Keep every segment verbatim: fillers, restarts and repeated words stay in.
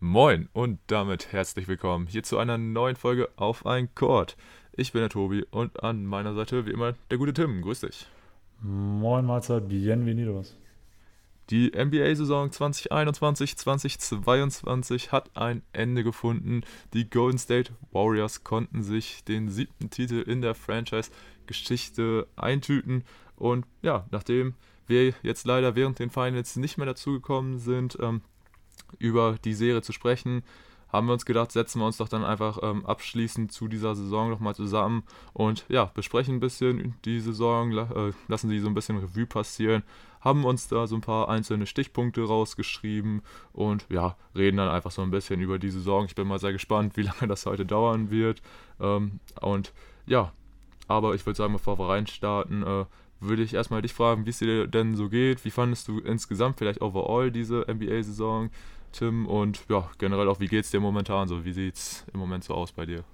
Moin und damit herzlich willkommen hier zu einer neuen Folge auf ein Chord. Ich bin der Tobi und an meiner Seite wie immer der gute Tim. Grüß dich. Moin Mahlzeit, bienvenidos. Die N B A-Saison zwanzig einundzwanzig zweitausendzweiundzwanzig hat ein Ende gefunden. Die Golden State Warriors konnten sich den siebten Titel in der Franchise-Geschichte eintüten. Und ja, nachdem wir jetzt leider während den Finals nicht mehr dazugekommen sind, ähm, über die Serie zu sprechen, haben wir uns gedacht, setzen wir uns doch dann einfach ähm, abschließend zu dieser Saison nochmal zusammen und ja, besprechen ein bisschen die Saison, la- äh, lassen sie so ein bisschen Revue passieren, haben uns da so ein paar einzelne Stichpunkte rausgeschrieben und ja, reden dann einfach so ein bisschen über die Saison. Ich bin mal sehr gespannt, wie lange das heute dauern wird. Ähm, und ja, aber ich würde sagen, bevor wir reinstarten, äh, würde ich erstmal dich fragen, wie es dir denn so geht. Wie fandest du insgesamt vielleicht overall diese N B A-Saison, Tim? Und ja, generell auch, wie geht's dir momentan so? Wie sieht's im Moment so aus bei dir?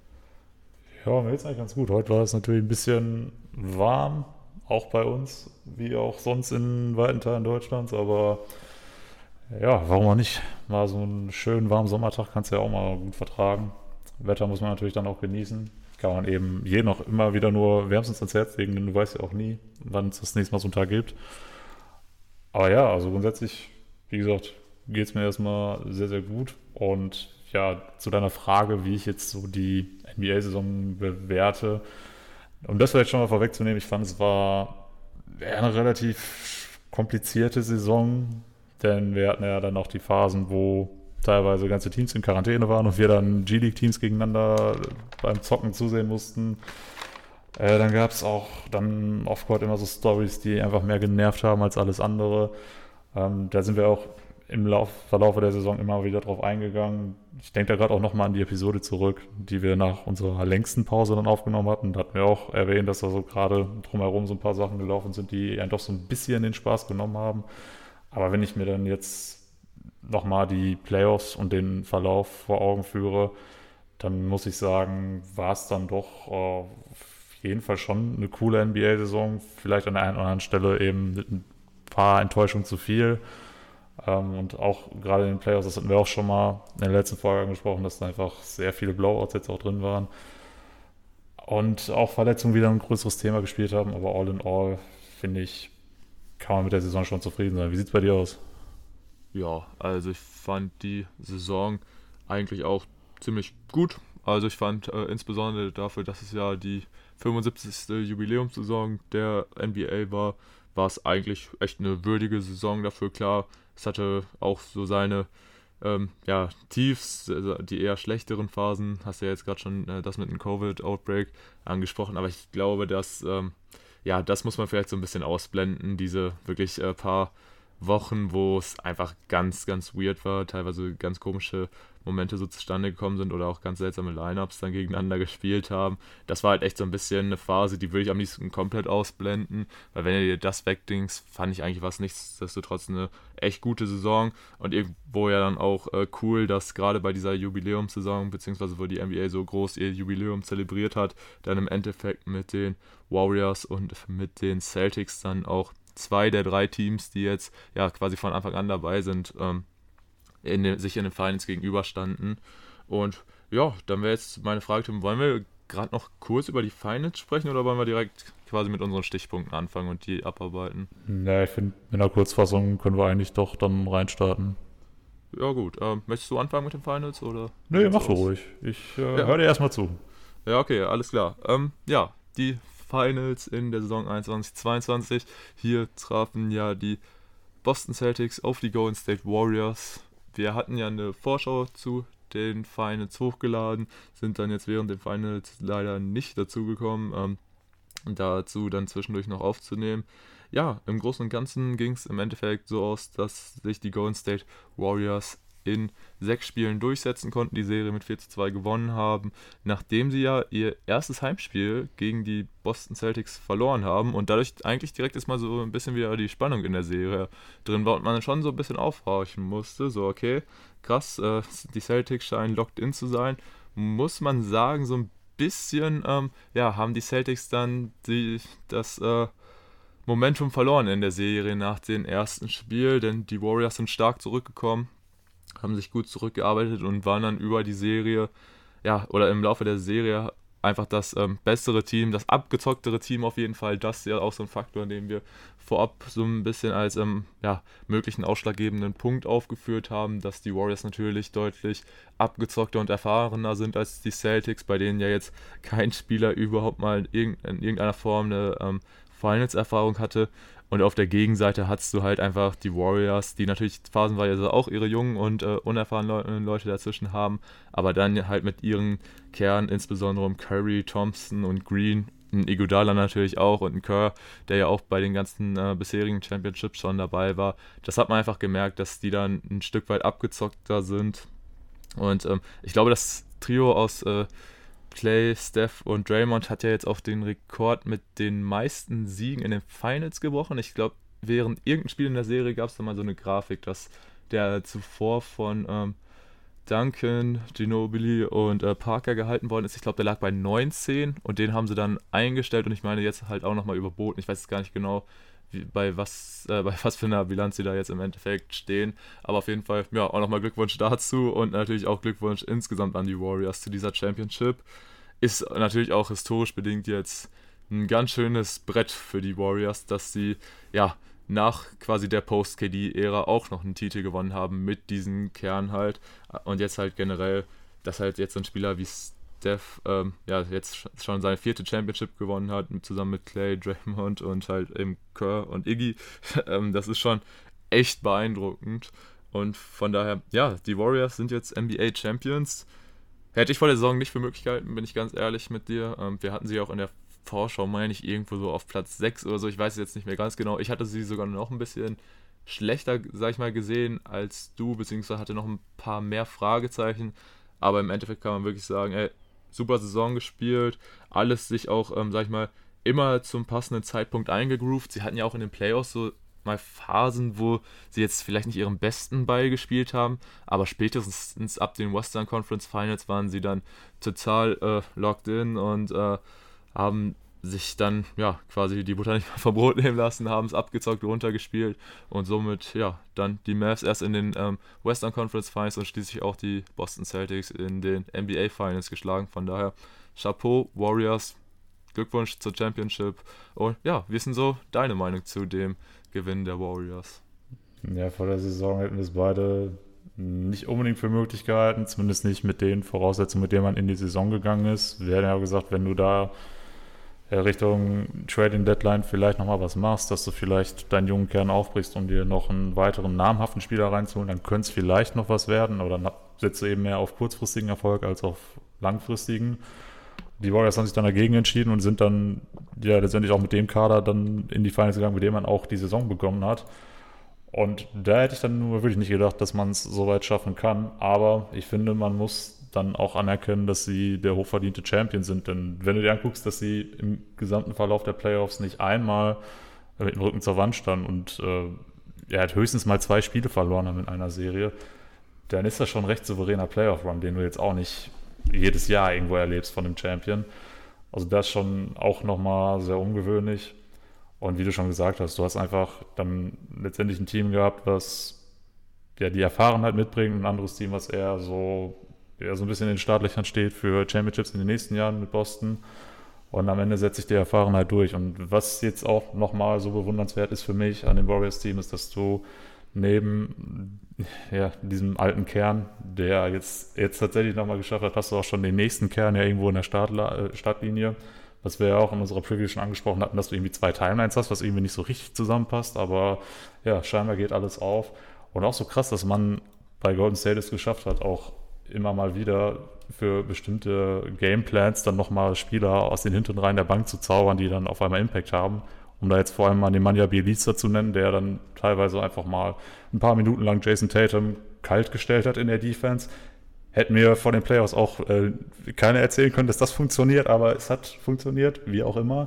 Ja, mir geht's eigentlich ganz gut. Heute war es natürlich ein bisschen warm, auch bei uns, wie auch sonst in weiten Teilen Deutschlands. Aber ja, warum auch nicht? Mal so einen schönen warmen Sommertag kannst du ja auch mal gut vertragen. Wetter muss man natürlich dann auch genießen. Kann man eben je noch immer wieder nur wärmstens ans Herz legen, denn du weißt ja auch nie, wann es das nächste Mal so einen Tag gibt. Aber ja, also grundsätzlich, wie gesagt, geht es mir erstmal sehr, sehr gut. Und ja, zu deiner Frage, wie ich jetzt so die N B A-Saison bewerte, um das vielleicht schon mal vorwegzunehmen, ich fand, es war eher eine relativ komplizierte Saison, denn wir hatten ja dann auch die Phasen, wo teilweise ganze Teams in Quarantäne waren und wir dann G-League-Teams gegeneinander beim Zocken zusehen mussten. Äh, dann gab es auch dann off-court immer so Stories, die einfach mehr genervt haben als alles andere. Ähm, da sind wir auch im Lauf, Verlauf der Saison immer wieder drauf eingegangen. Ich denke da gerade auch nochmal an die Episode zurück, die wir nach unserer längsten Pause dann aufgenommen hatten. Da hatten wir auch erwähnt, dass da so gerade drumherum so ein paar Sachen gelaufen sind, die einen doch so ein bisschen den Spaß genommen haben. Aber wenn ich mir dann jetzt nochmal die Playoffs und den Verlauf vor Augen führe, dann muss ich sagen, war es dann doch äh, auf jeden Fall schon eine coole N B A-Saison. Vielleicht an der einen oder anderen Stelle eben mit ein paar Enttäuschungen zu viel. Ähm, und auch gerade in den Playoffs, das hatten wir auch schon mal in der letzten Folge angesprochen, dass da einfach sehr viele Blowouts jetzt auch drin waren. Und auch Verletzungen wieder ein größeres Thema gespielt haben. Aber all in all, finde ich, kann man mit der Saison schon zufrieden sein. Wie sieht es bei dir aus? Ja, also ich fand die Saison eigentlich auch ziemlich gut. Also ich fand äh, insbesondere dafür, dass es ja die fünfundsiebzigste. Jubiläumssaison der N B A war, war es eigentlich echt eine würdige Saison dafür. Klar, es hatte auch so seine ähm, ja, Tiefs, also die eher schlechteren Phasen. Hast du ja jetzt gerade schon äh, das mit dem Covid-Outbreak angesprochen, aber ich glaube, dass ähm, ja, das muss man vielleicht so ein bisschen ausblenden, diese wirklich äh, paar Wochen, wo es einfach ganz, ganz weird war, teilweise ganz komische Momente so zustande gekommen sind oder auch ganz seltsame Lineups dann gegeneinander gespielt haben. Das war halt echt so ein bisschen eine Phase, die würde ich am liebsten komplett ausblenden, weil wenn du dir das wegdingst, fand ich eigentlich was nichtsdestotrotz eine echt gute Saison und irgendwo ja dann auch äh, cool, dass gerade bei dieser Jubiläumssaison, beziehungsweise wo die N B A so groß ihr Jubiläum zelebriert hat, dann im Endeffekt mit den Warriors und mit den Celtics dann auch zwei der drei Teams, die jetzt ja quasi von Anfang an dabei sind, ähm, in den, sich in den Finals gegenüberstanden. Und ja, dann wäre jetzt meine Frage, Tim, wollen wir gerade noch kurz über die Finals sprechen oder wollen wir direkt quasi mit unseren Stichpunkten anfangen und die abarbeiten? Ja, ich finde, in der Kurzfassung können wir eigentlich doch dann reinstarten. Ja gut, ähm, möchtest du anfangen mit den Finals oder wie Nee, sieht's mach so aus? ruhig. Ich äh, Ja, höre dir erstmal zu. ja, okay, alles klar. Ähm, ja, die Finals in der Saison einundzwanzig zweiundzwanzig. Hier trafen ja die Boston Celtics auf die Golden State Warriors. Wir hatten ja eine Vorschau zu den Finals hochgeladen, sind dann jetzt während den Finals leider nicht dazugekommen, ähm, dazu dann zwischendurch noch aufzunehmen. Ja, im Großen und Ganzen ging es im Endeffekt so aus, dass sich die Golden State Warriors in sechs Spielen durchsetzen konnten, die Serie mit vier zu zwei gewonnen haben, nachdem sie ja ihr erstes Heimspiel gegen die Boston Celtics verloren haben und dadurch eigentlich direkt ist mal so ein bisschen wieder die Spannung in der Serie drin war und man schon so ein bisschen aufhorchen musste, so okay, krass, äh, die Celtics scheinen locked in zu sein, muss man sagen, so ein bisschen, ähm, ja, haben die Celtics dann die, das äh, Momentum verloren in der Serie nach dem ersten Spiel, denn die Warriors sind stark zurückgekommen haben sich gut zurückgearbeitet und waren dann über die Serie, ja, oder im Laufe der Serie einfach das ähm, bessere Team, das abgezocktere Team auf jeden Fall. Das ist ja auch so ein Faktor, den wir vorab so ein bisschen als ähm, ja, möglichen ausschlaggebenden Punkt aufgeführt haben, dass die Warriors natürlich deutlich abgezockter und erfahrener sind als die Celtics, bei denen ja jetzt kein Spieler überhaupt mal in irgendeiner Form eine ähm, Finals-Erfahrung hatte. Und auf der Gegenseite hattest du halt einfach die Warriors, die natürlich phasenweise auch ihre jungen und äh, unerfahrenen Leute dazwischen haben, aber dann halt mit ihren Kern, insbesondere um Curry, Thompson und Green, ein Iguodala natürlich auch und ein Kerr, der ja auch bei den ganzen äh, bisherigen Championships schon dabei war. Das hat man einfach gemerkt, dass die dann ein Stück weit abgezockter sind. Und ähm, ich glaube, das Trio aus äh, Clay, Steph und Draymond hat ja jetzt auch den Rekord mit den meisten Siegen in den Finals gebrochen. Ich glaube, während irgendein Spiel in der Serie gab es da mal so eine Grafik, dass der zuvor von ähm, Duncan, Ginobili und äh, Parker gehalten worden ist. Ich glaube, der lag bei neunzehn und den haben sie dann eingestellt und ich meine jetzt halt auch nochmal überboten. Ich weiß jetzt gar nicht genau, wie, bei, was, äh, bei was für einer Bilanz sie da jetzt im Endeffekt stehen. Aber auf jeden Fall, ja, auch nochmal Glückwunsch dazu und natürlich auch Glückwunsch insgesamt an die Warriors zu dieser Championship. Ist natürlich auch historisch bedingt jetzt ein ganz schönes Brett für die Warriors, dass sie ja nach quasi der Post-K D-Ära auch noch einen Titel gewonnen haben mit diesem Kern halt. Und jetzt halt generell, dass halt jetzt ein Spieler wie Steph ähm, ja jetzt schon seine vierte Championship gewonnen hat, zusammen mit Clay, Draymond und halt eben Kerr und Iggy. ähm, das ist schon echt beeindruckend. Und von daher, ja, die Warriors sind jetzt N B A Champions. Hätte ich vor der Saison nicht für möglich gehalten, bin ich ganz ehrlich mit dir. Ähm, wir hatten sie auch in der Vorschau, meine ich, irgendwo so auf Platz sechs oder so. Ich weiß jetzt nicht mehr ganz genau. Ich hatte sie sogar noch ein bisschen schlechter, sag ich mal, gesehen als du, beziehungsweise hatte noch ein paar mehr Fragezeichen. Aber im Endeffekt kann man wirklich sagen, ey, super Saison gespielt. Alles sich auch, ähm, sag ich mal, immer zum passenden Zeitpunkt eingegroovt. Sie hatten ja auch in den Playoffs so mal Phasen, wo sie jetzt vielleicht nicht ihren besten Ball gespielt haben, aber spätestens ab den Western Conference Finals waren sie dann total äh, locked in und äh, haben sich dann ja quasi die Butter nicht mehr vom Brot nehmen lassen, haben es abgezockt, runtergespielt und somit ja dann die Mavs erst in den ähm, Western Conference Finals und schließlich auch die Boston Celtics in den N B A Finals geschlagen. Von daher Chapeau, Warriors, Glückwunsch zur Championship. Und ja, wie ist denn so deine Meinung zu dem Gewinn der Warriors? Ja, vor der Saison hätten wir es beide nicht unbedingt für möglich gehalten, zumindest nicht mit den Voraussetzungen, mit denen man in die Saison gegangen ist. Wir hätten ja gesagt, wenn du da Richtung Trading Deadline vielleicht nochmal was machst, dass du vielleicht deinen jungen Kern aufbrichst, um dir noch einen weiteren namhaften Spieler reinzuholen, dann könnte es vielleicht noch was werden, oder dann setzt du eben mehr auf kurzfristigen Erfolg als auf langfristigen. Die Warriors haben sich dann dagegen entschieden und sind dann ja letztendlich auch mit dem Kader dann in die Finals gegangen, mit dem man auch die Saison begonnen hat. Und da hätte ich dann nur wirklich nicht gedacht, dass man es so weit schaffen kann. Aber ich finde, man muss dann auch anerkennen, dass sie der hochverdiente Champion sind. Denn wenn du dir anguckst, dass sie im gesamten Verlauf der Playoffs nicht einmal mit dem Rücken zur Wand standen und äh, er hat höchstens mal zwei Spiele verloren haben in einer Serie, dann ist das schon ein recht souveräner Playoff-Run, den du jetzt auch nicht jedes Jahr irgendwo erlebst von dem Champion. Also das ist schon auch nochmal sehr ungewöhnlich. Und wie du schon gesagt hast, du hast einfach dann letztendlich ein Team gehabt, was ja die Erfahrenheit mitbringt, ein anderes Team, was eher so, eher so ein bisschen in den Startlöchern steht für Championships in den nächsten Jahren mit Boston. Und am Ende setzt sich die Erfahrenheit durch. Und was jetzt auch nochmal so bewundernswert ist für mich an dem Warriors-Team, ist, dass du neben ja, diesem alten Kern, der jetzt, jetzt tatsächlich nochmal geschafft hat, hast du auch schon den nächsten Kern ja irgendwo in der Startla- Startlinie, was wir ja auch in unserer Preview schon angesprochen hatten, dass du irgendwie zwei Timelines hast, was irgendwie nicht so richtig zusammenpasst, aber ja, scheinbar geht alles auf. Und auch so krass, dass man bei Golden State es geschafft hat, auch immer mal wieder für bestimmte Gameplans dann nochmal Spieler aus den hinteren Reihen der Bank zu zaubern, die dann auf einmal Impact haben. Um da jetzt vor allem mal Nemanja Bjelica zu nennen, der dann teilweise einfach mal ein paar Minuten lang Jason Tatum kalt gestellt hat in der Defense. Hätten wir vor den Playoffs auch äh, keiner erzählen können, dass das funktioniert, aber es hat funktioniert, wie auch immer.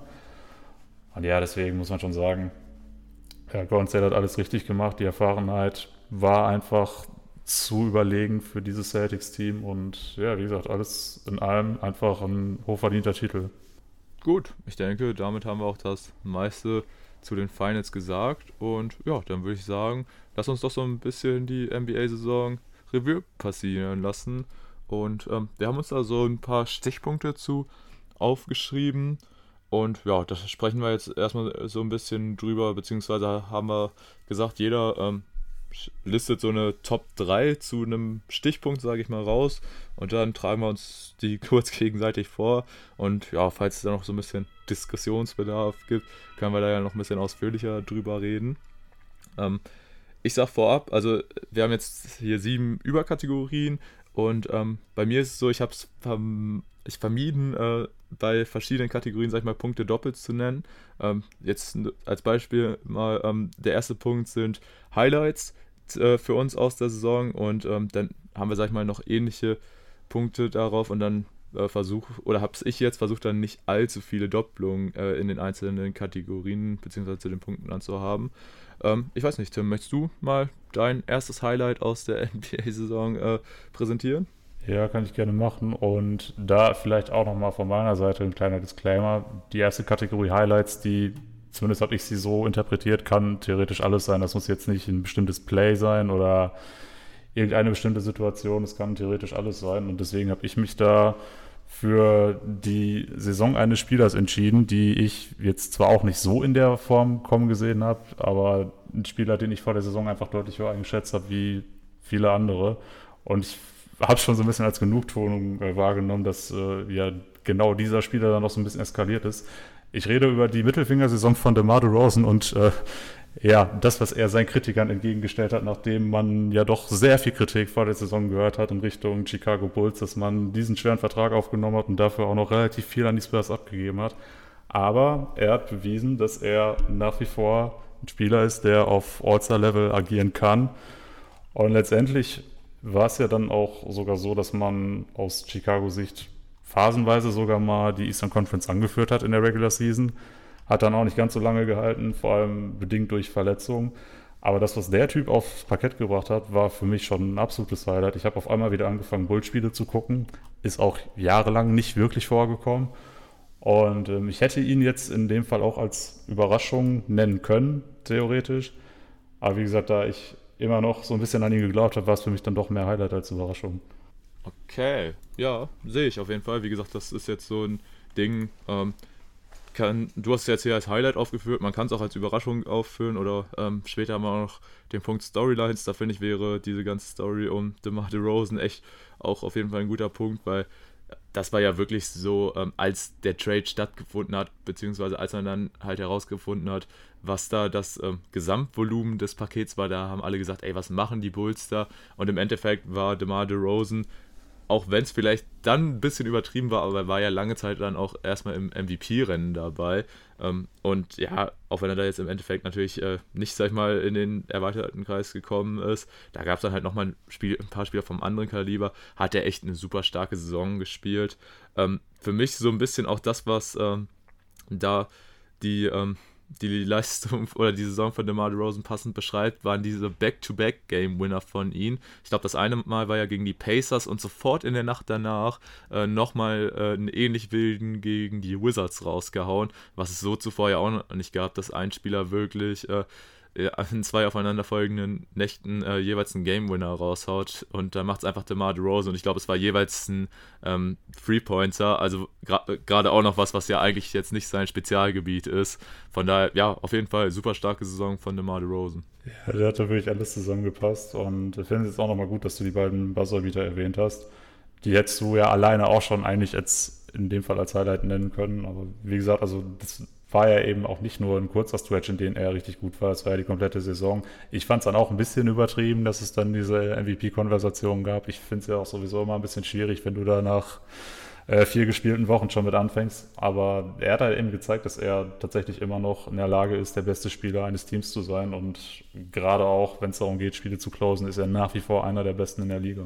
Und ja, deswegen muss man schon sagen, ja, Golden State hat alles richtig gemacht. Die Erfahrenheit war einfach zu überlegen für dieses Celtics-Team und ja, wie gesagt, alles in allem einfach ein hochverdienter Titel. Gut, ich denke, damit haben wir auch das meiste zu den Finals gesagt und ja, dann würde ich sagen, lass uns doch so ein bisschen die N B A-Saison Revue passieren lassen. Und ähm, wir haben uns da so ein paar Stichpunkte zu aufgeschrieben. Und ja, da sprechen wir jetzt erstmal so ein bisschen drüber, beziehungsweise haben wir gesagt, jeder ähm, listet so eine Top drei zu einem Stichpunkt, sage ich mal, raus. Und dann tragen wir uns die kurz gegenseitig vor. Und ja, falls es da noch so ein bisschen Diskussionsbedarf gibt, können wir da ja noch ein bisschen ausführlicher drüber reden. Ähm, ich sag vorab, also wir haben jetzt hier sieben Überkategorien und ähm, bei mir ist es so, ich habe es verm ich vermieden, äh, bei verschiedenen Kategorien, sag ich mal, Punkte doppelt zu nennen. Ähm, jetzt n- als Beispiel mal, ähm, der erste Punkt sind Highlights äh, für uns aus der Saison und ähm, dann haben wir, sag ich mal, noch ähnliche Punkte darauf und dann äh, versuche, oder habe ich jetzt versucht, dann nicht allzu viele Doppelungen äh, in den einzelnen Kategorien beziehungsweise zu den Punkten anzuhaben. Ähm, ich weiß nicht, Tim, möchtest du mal dein erstes Highlight aus der N B A-Saison äh, präsentieren? Ja, kann ich gerne machen. Und da vielleicht auch nochmal von meiner Seite ein kleiner Disclaimer. Die erste Kategorie Highlights, die, zumindest habe ich sie so interpretiert, kann theoretisch alles sein. Das muss jetzt nicht ein bestimmtes Play sein oder irgendeine bestimmte Situation. Es kann theoretisch alles sein. Und deswegen habe ich mich da für die Saison eines Spielers entschieden, die ich jetzt zwar auch nicht so in der Form kommen gesehen habe, aber ein Spieler, den ich vor der Saison einfach deutlich höher eingeschätzt habe wie viele andere. Und ich habe schon so ein bisschen als Genugtuung äh, wahrgenommen, dass äh, ja genau dieser Spieler dann noch so ein bisschen eskaliert ist. Ich rede über die Mittelfingersaison von DeMar DeRozan und äh, ja, das, was er seinen Kritikern entgegengestellt hat, nachdem man ja doch sehr viel Kritik vor der Saison gehört hat in Richtung Chicago Bulls, dass man diesen schweren Vertrag aufgenommen hat und dafür auch noch relativ viel an die Spurs abgegeben hat. Aber er hat bewiesen, dass er nach wie vor ein Spieler ist, der auf All-Star-Level agieren kann. Und letztendlich war es ja dann auch sogar so, dass man aus Chicago-Sicht phasenweise sogar mal die Eastern Conference angeführt hat in der Regular Season. Hat dann auch nicht ganz so lange gehalten, vor allem bedingt durch Verletzungen. Aber das, was der Typ aufs Parkett gebracht hat, war für mich schon ein absolutes Highlight. Ich habe auf einmal wieder angefangen, Bullspiele zu gucken. Ist auch jahrelang nicht wirklich vorgekommen. Und ähm, ich hätte ihn jetzt in dem Fall auch als Überraschung nennen können, theoretisch. Aber wie gesagt, da ich immer noch so ein bisschen an ihn geglaubt habe, war es für mich dann doch mehr Highlight als Überraschung. Okay, ja, sehe ich auf jeden Fall. Wie gesagt, das ist jetzt so ein Ding. Ähm, kann, du hast es jetzt hier als Highlight aufgeführt, man kann es auch als Überraschung aufführen oder ähm, später haben wir auch noch den Punkt Storylines. Da finde ich, wäre diese ganze Story um DeMar DeRozan echt auch auf jeden Fall ein guter Punkt, weil das war ja wirklich so, ähm, als der Trade stattgefunden hat, beziehungsweise als man dann halt herausgefunden hat, was da das ähm, Gesamtvolumen des Pakets war, da haben alle gesagt, ey, was machen die Bulls da? Und im Endeffekt war DeMar DeRozan, auch wenn es vielleicht dann ein bisschen übertrieben war, aber er war ja lange Zeit dann auch erstmal im M V P-Rennen dabei. Ähm, und ja, auch wenn er da jetzt im Endeffekt natürlich äh, nicht, sag ich mal, in den erweiterten Kreis gekommen ist, da gab es dann halt nochmal ein, Spiel, ein paar Spieler vom anderen Kaliber, hat er echt eine super starke Saison gespielt. Ähm, für mich so ein bisschen auch das, was ähm, da die, ähm, die Leistung oder die Saison von DeMar DeRozan passend beschreibt, waren diese Back-to-Back-Game-Winner von ihm. Ich glaube, das eine Mal war ja gegen die Pacers und sofort in der Nacht danach äh, nochmal äh, einen ähnlich wilden gegen die Wizards rausgehauen, was es so zuvor ja auch noch nicht gab, dass ein Spieler wirklich äh, in zwei aufeinanderfolgenden Nächten äh, jeweils einen Game-Winner raushaut und da macht es einfach DeMar DeRozan und ich glaube, es war jeweils ein ähm, Three-Pointer, also gerade gra- auch noch was, was ja eigentlich jetzt nicht sein Spezialgebiet ist. Von daher, ja, auf jeden Fall super starke Saison von DeMar DeRozan. Ja, der hat da wirklich alles zusammengepasst und ich finde es jetzt auch nochmal gut, dass du die beiden Buzzerbeater erwähnt hast. Die hättest du ja alleine auch schon eigentlich jetzt in dem Fall als Highlight nennen können, aber wie gesagt, also das war ja eben auch nicht nur ein kurzer Stretch, in dem er richtig gut war, es war ja die komplette Saison. Ich fand es dann auch ein bisschen übertrieben, dass es dann diese M V P-Konversation gab. Ich finde es ja auch sowieso immer ein bisschen schwierig, wenn du da nach äh, vier gespielten Wochen schon mit anfängst. Aber er hat halt eben gezeigt, dass er tatsächlich immer noch in der Lage ist, der beste Spieler eines Teams zu sein. Und gerade auch, wenn es darum geht, Spiele zu closen, ist er nach wie vor einer der besten in der Liga.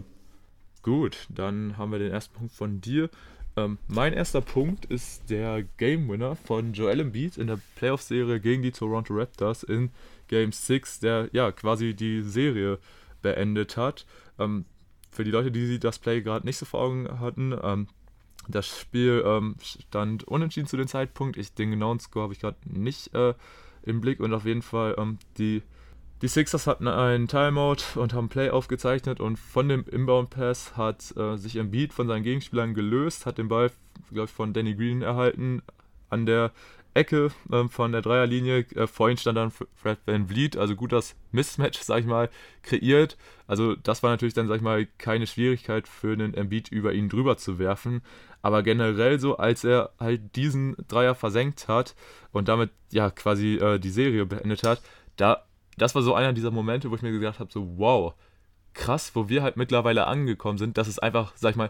Gut, dann haben wir den ersten Punkt von dir. Ähm, mein erster Punkt ist der Game Winner von Joel Embiid in der Playoff-Serie gegen die Toronto Raptors in Game sechs, der ja quasi die Serie beendet hat. Ähm, für die Leute, die das Play gerade nicht so vor Augen hatten, ähm, das Spiel ähm, stand unentschieden zu dem Zeitpunkt. Ich, den genauen Score habe ich gerade nicht äh, im Blick und auf jeden Fall ähm, die Die Sixers hatten einen Timeout und haben Play aufgezeichnet und von dem Inbound-Pass hat äh, sich Embiid von seinen Gegenspielern gelöst, hat den Ball, glaube ich, von Danny Green erhalten, an der Ecke ähm, von der Dreierlinie. Äh, vor ihm stand dann Fred VanVleet, also gut das Mismatch, sag ich mal, kreiert. Also das war natürlich dann, sag ich mal, keine Schwierigkeit für einen Embiid über ihn drüber zu werfen. Aber generell so, als er halt diesen Dreier versenkt hat und damit ja quasi äh, die Serie beendet hat, da das war so einer dieser Momente, wo ich mir gedacht habe, so wow, krass, wo wir halt mittlerweile angekommen sind, dass es einfach, sag ich mal,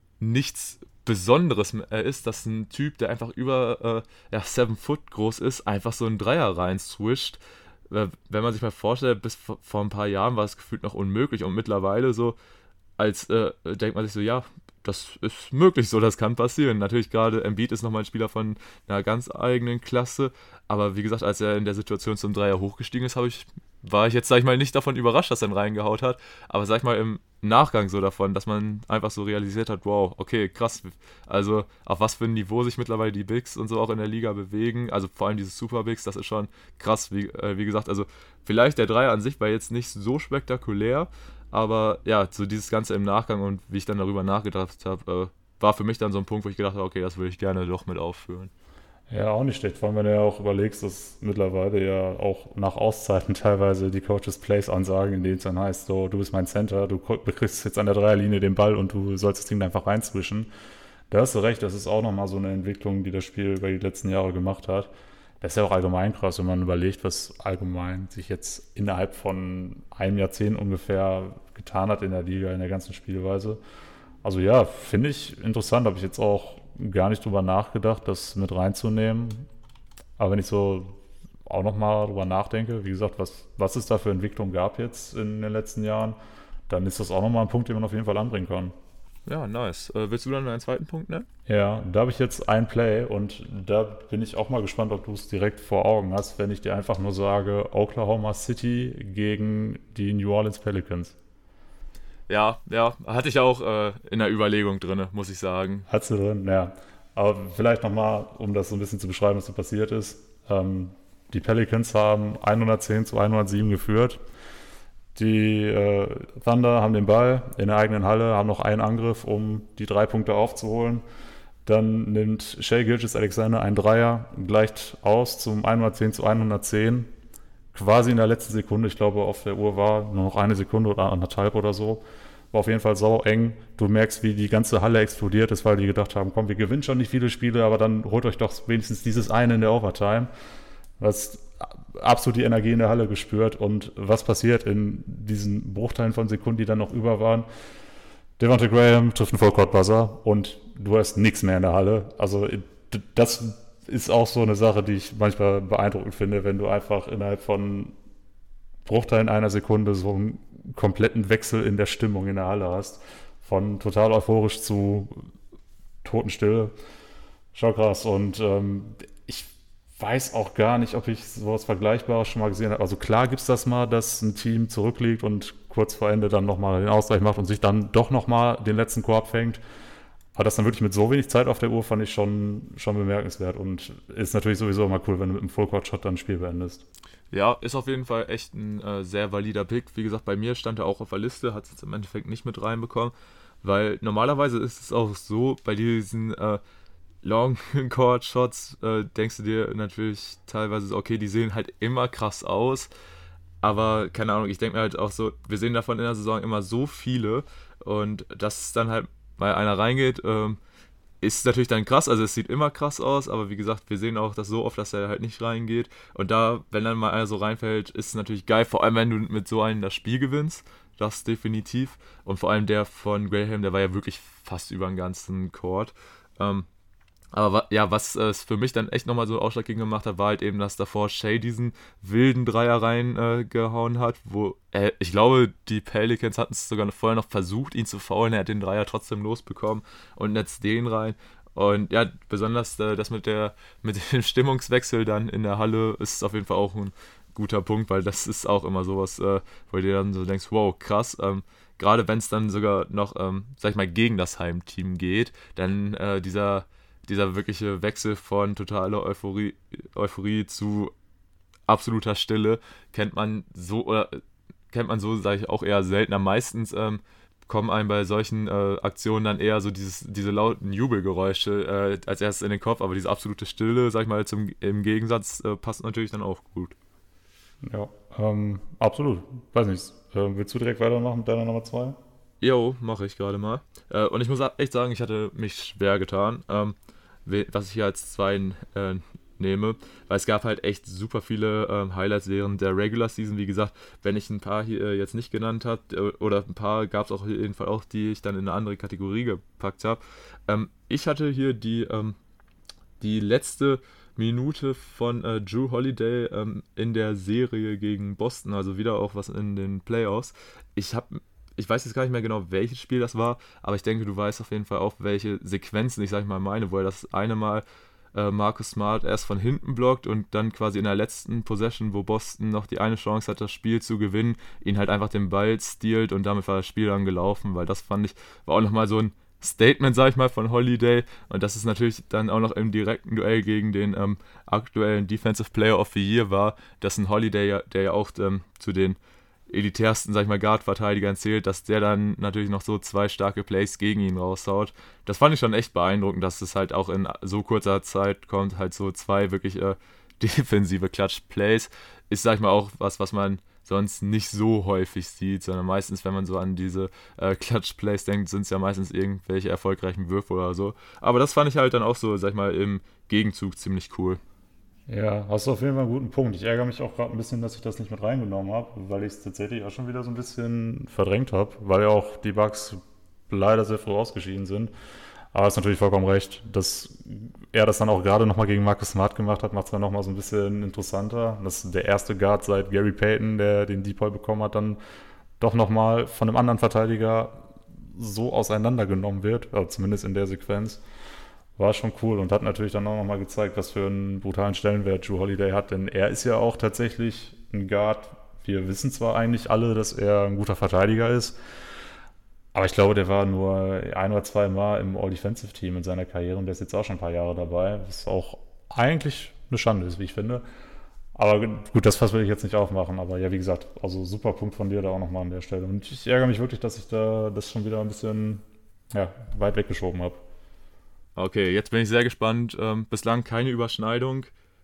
nichts Besonderes mehr ist, dass ein Typ, der einfach über äh, ja, seven Foot groß ist, einfach so einen Dreier rein swischt. Äh, wenn man sich mal vorstellt, bis vor, vor ein paar Jahren war es gefühlt noch unmöglich und mittlerweile so, als äh, denkt man sich so, ja, das ist möglich so, das kann passieren. Natürlich gerade Embiid ist nochmal ein Spieler von einer ganz eigenen Klasse, aber wie gesagt, als er in der Situation zum Dreier hochgestiegen ist, habe ich, war ich jetzt, sag ich mal, nicht davon überrascht, dass er ihn reingehaut hat, aber sag ich mal im Nachgang so davon, dass man einfach so realisiert hat, wow, okay, krass, also auf was für ein Niveau sich mittlerweile die Bigs und so auch in der Liga bewegen, also vor allem diese Super Bigs, das ist schon krass, wie, äh, wie gesagt, also vielleicht der Dreier an sich war jetzt nicht so spektakulär, aber ja, so dieses Ganze im Nachgang und wie ich dann darüber nachgedacht habe, äh, war für mich dann so ein Punkt, wo ich gedacht habe, okay, das würde ich gerne doch mit aufführen. Ja, auch nicht schlecht, vor allem wenn du ja auch überlegst, dass mittlerweile ja auch nach Auszeiten teilweise die Coaches Plays ansagen, in denen es dann heißt, so, du bist mein Center, du kriegst jetzt an der Dreierlinie den Ball und du sollst das Ding einfach reinzwischen. Da hast du recht, das ist auch nochmal so eine Entwicklung, die das Spiel über die letzten Jahre gemacht hat. Das ist ja auch allgemein krass, wenn man überlegt, was allgemein sich jetzt innerhalb von einem Jahrzehnt ungefähr getan hat in der Liga, in der ganzen Spielweise. Also ja, finde ich interessant, habe ich jetzt auch gar nicht drüber nachgedacht, das mit reinzunehmen. Aber wenn ich so auch nochmal drüber nachdenke, wie gesagt, was, was es da für Entwicklung gab jetzt in den letzten Jahren, dann ist das auch nochmal ein Punkt, den man auf jeden Fall anbringen kann. Ja, nice. Äh, willst du dann einen zweiten Punkt nennen? Ja, da habe ich jetzt ein Play und da bin ich auch mal gespannt, ob du es direkt vor Augen hast, wenn ich dir einfach nur sage, Oklahoma City gegen die New Orleans Pelicans. Ja, ja, hatte ich auch äh, in der Überlegung drin, muss ich sagen. Hattest du drin? Ja. Aber vielleicht nochmal, um das so ein bisschen zu beschreiben, was so passiert ist. Ähm, die Pelicans haben hundertzehn zu hundertsieben geführt. Die äh, Thunder haben den Ball in der eigenen Halle, haben noch einen Angriff, um die drei Punkte aufzuholen. Dann nimmt Shai Gilgeous-Alexander einen Dreier, gleicht aus zum hundertzehn zu hundertzehn. Quasi in der letzten Sekunde, ich glaube auf der Uhr war nur noch eine Sekunde oder anderthalb oder so. War auf jeden Fall sau eng. Du merkst, wie die ganze Halle explodiert ist, weil die gedacht haben, komm, wir gewinnen schon nicht viele Spiele, aber dann holt euch doch wenigstens dieses eine in der Overtime. Das absolut die Energie in der Halle gespürt und was passiert in diesen Bruchteilen von Sekunden, die dann noch über waren. Devonta Graham trifft einen Full-Court-Buzzer und du hast nichts mehr in der Halle. Also das ist auch so eine Sache, die ich manchmal beeindruckend finde, wenn du einfach innerhalb von Bruchteilen einer Sekunde so einen kompletten Wechsel in der Stimmung in der Halle hast. Von total euphorisch zu Totenstille. Schau krass. Und ähm, ich weiß auch gar nicht, ob ich sowas Vergleichbares schon mal gesehen habe. Also klar gibt es das mal, dass ein Team zurückliegt und kurz vor Ende dann nochmal den Ausgleich macht und sich dann doch nochmal den letzten Korb fängt. Aber das dann wirklich mit so wenig Zeit auf der Uhr fand ich schon, schon bemerkenswert und ist natürlich sowieso immer cool, wenn du mit einem Full-Court-Shot dann ein Spiel beendest. Ja, ist auf jeden Fall echt ein äh, sehr valider Pick. Wie gesagt, bei mir stand er auch auf der Liste, hat es jetzt im Endeffekt nicht mit reinbekommen, weil normalerweise ist es auch so, bei diesen äh, Long-Court-Shots äh, denkst du dir natürlich teilweise so, okay, die sehen halt immer krass aus, aber keine Ahnung, ich denke mir halt auch so, wir sehen davon in der Saison immer so viele und dass dann halt mal einer reingeht, ähm, ist natürlich dann krass, also es sieht immer krass aus, aber wie gesagt, wir sehen auch das so oft, dass er halt nicht reingeht. Und da, wenn dann mal einer so reinfällt, ist es natürlich geil, vor allem wenn du mit so einem das Spiel gewinnst, das definitiv. Und vor allem der von Graham, der war ja wirklich fast über den ganzen Court. Ähm, aber wa- ja, was es für mich dann echt nochmal so ausschlaggebend gemacht hat, war halt eben, dass davor Shai diesen wilden Dreier reingehauen äh, gehauen hat, wo, äh, ich glaube, die Pelicans hatten es sogar noch vorher noch versucht, ihn zu foulen, er hat den Dreier trotzdem losbekommen und jetzt den rein. Und ja, besonders äh, das mit der mit dem Stimmungswechsel dann in der Halle ist auf jeden Fall auch ein guter Punkt, weil das ist auch immer sowas, äh, wo du dir dann so denkst, wow, krass, ähm, gerade wenn es dann sogar noch, ähm, sag ich mal, gegen das Heimteam geht, dann äh, dieser dieser wirkliche Wechsel von totaler Euphorie, Euphorie zu absoluter Stille kennt man so, oder kennt man so, sage ich auch eher seltener. Meistens ähm, kommen einem bei solchen äh, Aktionen dann eher so dieses, diese lauten Jubelgeräusche äh, als erstes in den Kopf, aber diese absolute Stille, sag ich mal, zum, im Gegensatz, äh, passt natürlich dann auch gut. Ja, ähm, absolut. Weiß nicht, äh, willst du direkt weitermachen mit deiner Nummer zwei? Jo, mache ich gerade mal. Äh, und ich muss echt sagen, ich hatte mich schwer getan, ähm, we- was ich hier als zwei äh, nehme, weil es gab halt echt super viele ähm, Highlights während der Regular Season. Wie gesagt, wenn ich ein paar hier äh, jetzt nicht genannt habe, äh, oder ein paar gab es auch auf jeden Fall auch, die ich dann in eine andere Kategorie gepackt habe. Ähm, ich hatte hier die, ähm, die letzte Minute von äh, Drew Holiday ähm, in der Serie gegen Boston, also wieder auch was in den Playoffs. Ich habe ich weiß jetzt gar nicht mehr genau, welches Spiel das war, aber ich denke, du weißt auf jeden Fall auch, welche Sequenzen ich, sag ich mal, meine, wo er das eine Mal äh, Marcus Smart erst von hinten blockt und dann quasi in der letzten Possession, wo Boston noch die eine Chance hat, das Spiel zu gewinnen, ihn halt einfach den Ball stiehlt und damit war das Spiel dann gelaufen, weil das fand ich, war auch nochmal so ein Statement, sag ich mal, von Holiday, und das ist natürlich dann auch noch im direkten Duell gegen den ähm, aktuellen Defensive Player of the Year war, dass ein Holiday, ja, der ja auch ähm, zu den elitärsten, sag ich mal, Guard-Verteidigern zählt, dass der dann natürlich noch so zwei starke Plays gegen ihn raushaut. Das fand ich schon echt beeindruckend, dass es halt auch in so kurzer Zeit kommt, halt so zwei wirklich äh, defensive Clutch-Plays. Ist, sag ich mal, auch was, was man sonst nicht so häufig sieht, sondern meistens, wenn man so an diese äh, Clutch-Plays denkt, sind es ja meistens irgendwelche erfolgreichen Würfe oder so. Aber das fand ich halt dann auch so, sag ich mal, im Gegenzug ziemlich cool. Ja, hast du auf jeden Fall einen guten Punkt. Ich ärgere mich auch gerade ein bisschen, dass ich das nicht mit reingenommen habe, weil ich es tatsächlich auch schon wieder so ein bisschen verdrängt habe, weil ja auch die Bucks leider sehr früh ausgeschieden sind. Aber es ist natürlich vollkommen recht, dass er das dann auch gerade nochmal gegen Marcus Smart gemacht hat, macht es dann nochmal so ein bisschen interessanter. Das ist der erste Guard seit Gary Payton, der den Depoy bekommen hat, dann doch nochmal von einem anderen Verteidiger so auseinandergenommen wird, also zumindest in der Sequenz. War schon cool und hat natürlich dann auch nochmal gezeigt, was für einen brutalen Stellenwert Drew Holiday hat, denn er ist ja auch tatsächlich ein Guard. Wir wissen zwar eigentlich alle, dass er ein guter Verteidiger ist, aber ich glaube, der war nur ein oder zwei Mal im All-Defensive-Team in seiner Karriere und der ist jetzt auch schon ein paar Jahre dabei, was auch eigentlich eine Schande ist, wie ich finde. Aber gut, das Fass will ich jetzt nicht aufmachen, aber ja, wie gesagt, also super Punkt von dir da auch nochmal an der Stelle. Und ich ärgere mich wirklich, dass ich da das schon wieder ein bisschen ja, weit weggeschoben habe. Okay, jetzt bin ich sehr gespannt. Ähm, bislang keine Überschneidung.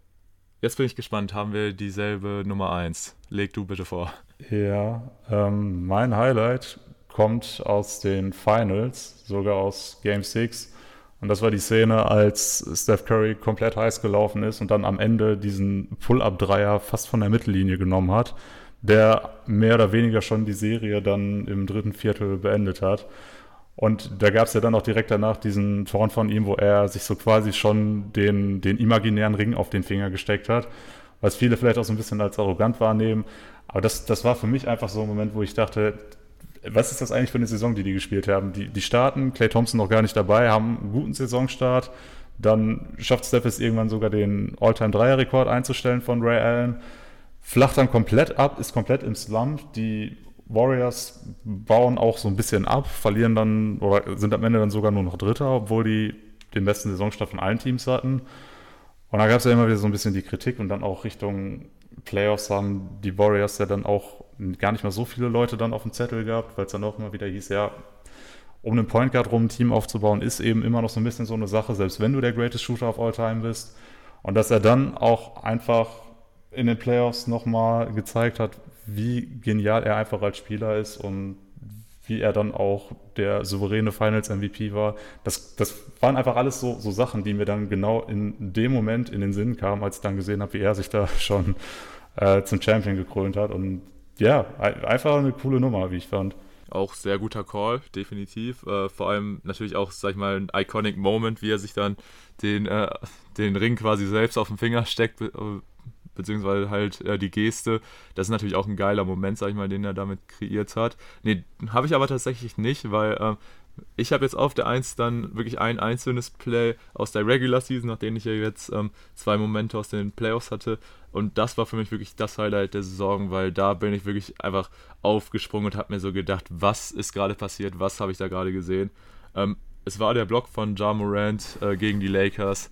Jetzt bin ich gespannt, haben wir dieselbe Nummer eins? Leg du bitte vor. Ja, ähm, mein Highlight kommt aus den Finals, sogar aus Game sechs. Und das war die Szene, als Steph Curry komplett heiß gelaufen ist und dann am Ende diesen Pull-Up-Dreier fast von der Mittellinie genommen hat, der mehr oder weniger schon die Serie dann im dritten Viertel beendet hat. Und da gab es ja dann auch direkt danach diesen Torn von ihm, wo er sich so quasi schon den, den imaginären Ring auf den Finger gesteckt hat, was viele vielleicht auch so ein bisschen als arrogant wahrnehmen. Aber das, das war für mich einfach so ein Moment, wo ich dachte, was ist das eigentlich für eine Saison, die die gespielt haben? Die, die starten, Klay Thompson noch gar nicht dabei, haben einen guten Saisonstart. Dann schafft Steph es irgendwann sogar den All-Time-Dreier-Rekord einzustellen von Ray Allen. Flacht dann komplett ab, ist komplett im Slump. Die Warriors bauen auch so ein bisschen ab, verlieren dann oder sind am Ende dann sogar nur noch Dritter, obwohl die den besten Saisonstart von allen Teams hatten. Und da gab es ja immer wieder so ein bisschen die Kritik und dann auch Richtung Playoffs haben die Warriors ja dann auch gar nicht mehr so viele Leute dann auf dem Zettel gehabt, weil es dann auch immer wieder hieß, ja, um einen Point Guard rum ein Team aufzubauen, ist eben immer noch so ein bisschen so eine Sache, selbst wenn du der Greatest Shooter of All Time bist. Und dass er dann auch einfach in den Playoffs nochmal gezeigt hat, wie genial er einfach als Spieler ist und wie er dann auch der souveräne Finals-M V P war. Das, das waren einfach alles so, so Sachen, die mir dann genau in dem Moment in den Sinn kamen, als ich dann gesehen habe, wie er sich da schon äh, zum Champion gekrönt hat. Und ja, einfach eine coole Nummer, wie ich fand. Auch sehr guter Call, definitiv. Äh, vor allem natürlich auch, sag ich mal, ein iconic Moment, wie er sich dann den, äh, den Ring quasi selbst auf den Finger steckt, be beziehungsweise halt äh, die Geste. Das ist natürlich auch ein geiler Moment, sag ich mal, den er damit kreiert hat. Nee, habe ich aber tatsächlich nicht, weil äh, ich habe jetzt auf der eins dann wirklich ein einzelnes Play aus der Regular Season, nachdem ich ja jetzt ähm, zwei Momente aus den Playoffs hatte. Und das war für mich wirklich das Highlight der Saison, weil da bin ich wirklich einfach aufgesprungen und habe mir so gedacht, was ist gerade passiert, was habe ich da gerade gesehen. Ähm, es war der Block von Ja Morant äh, gegen die Lakers.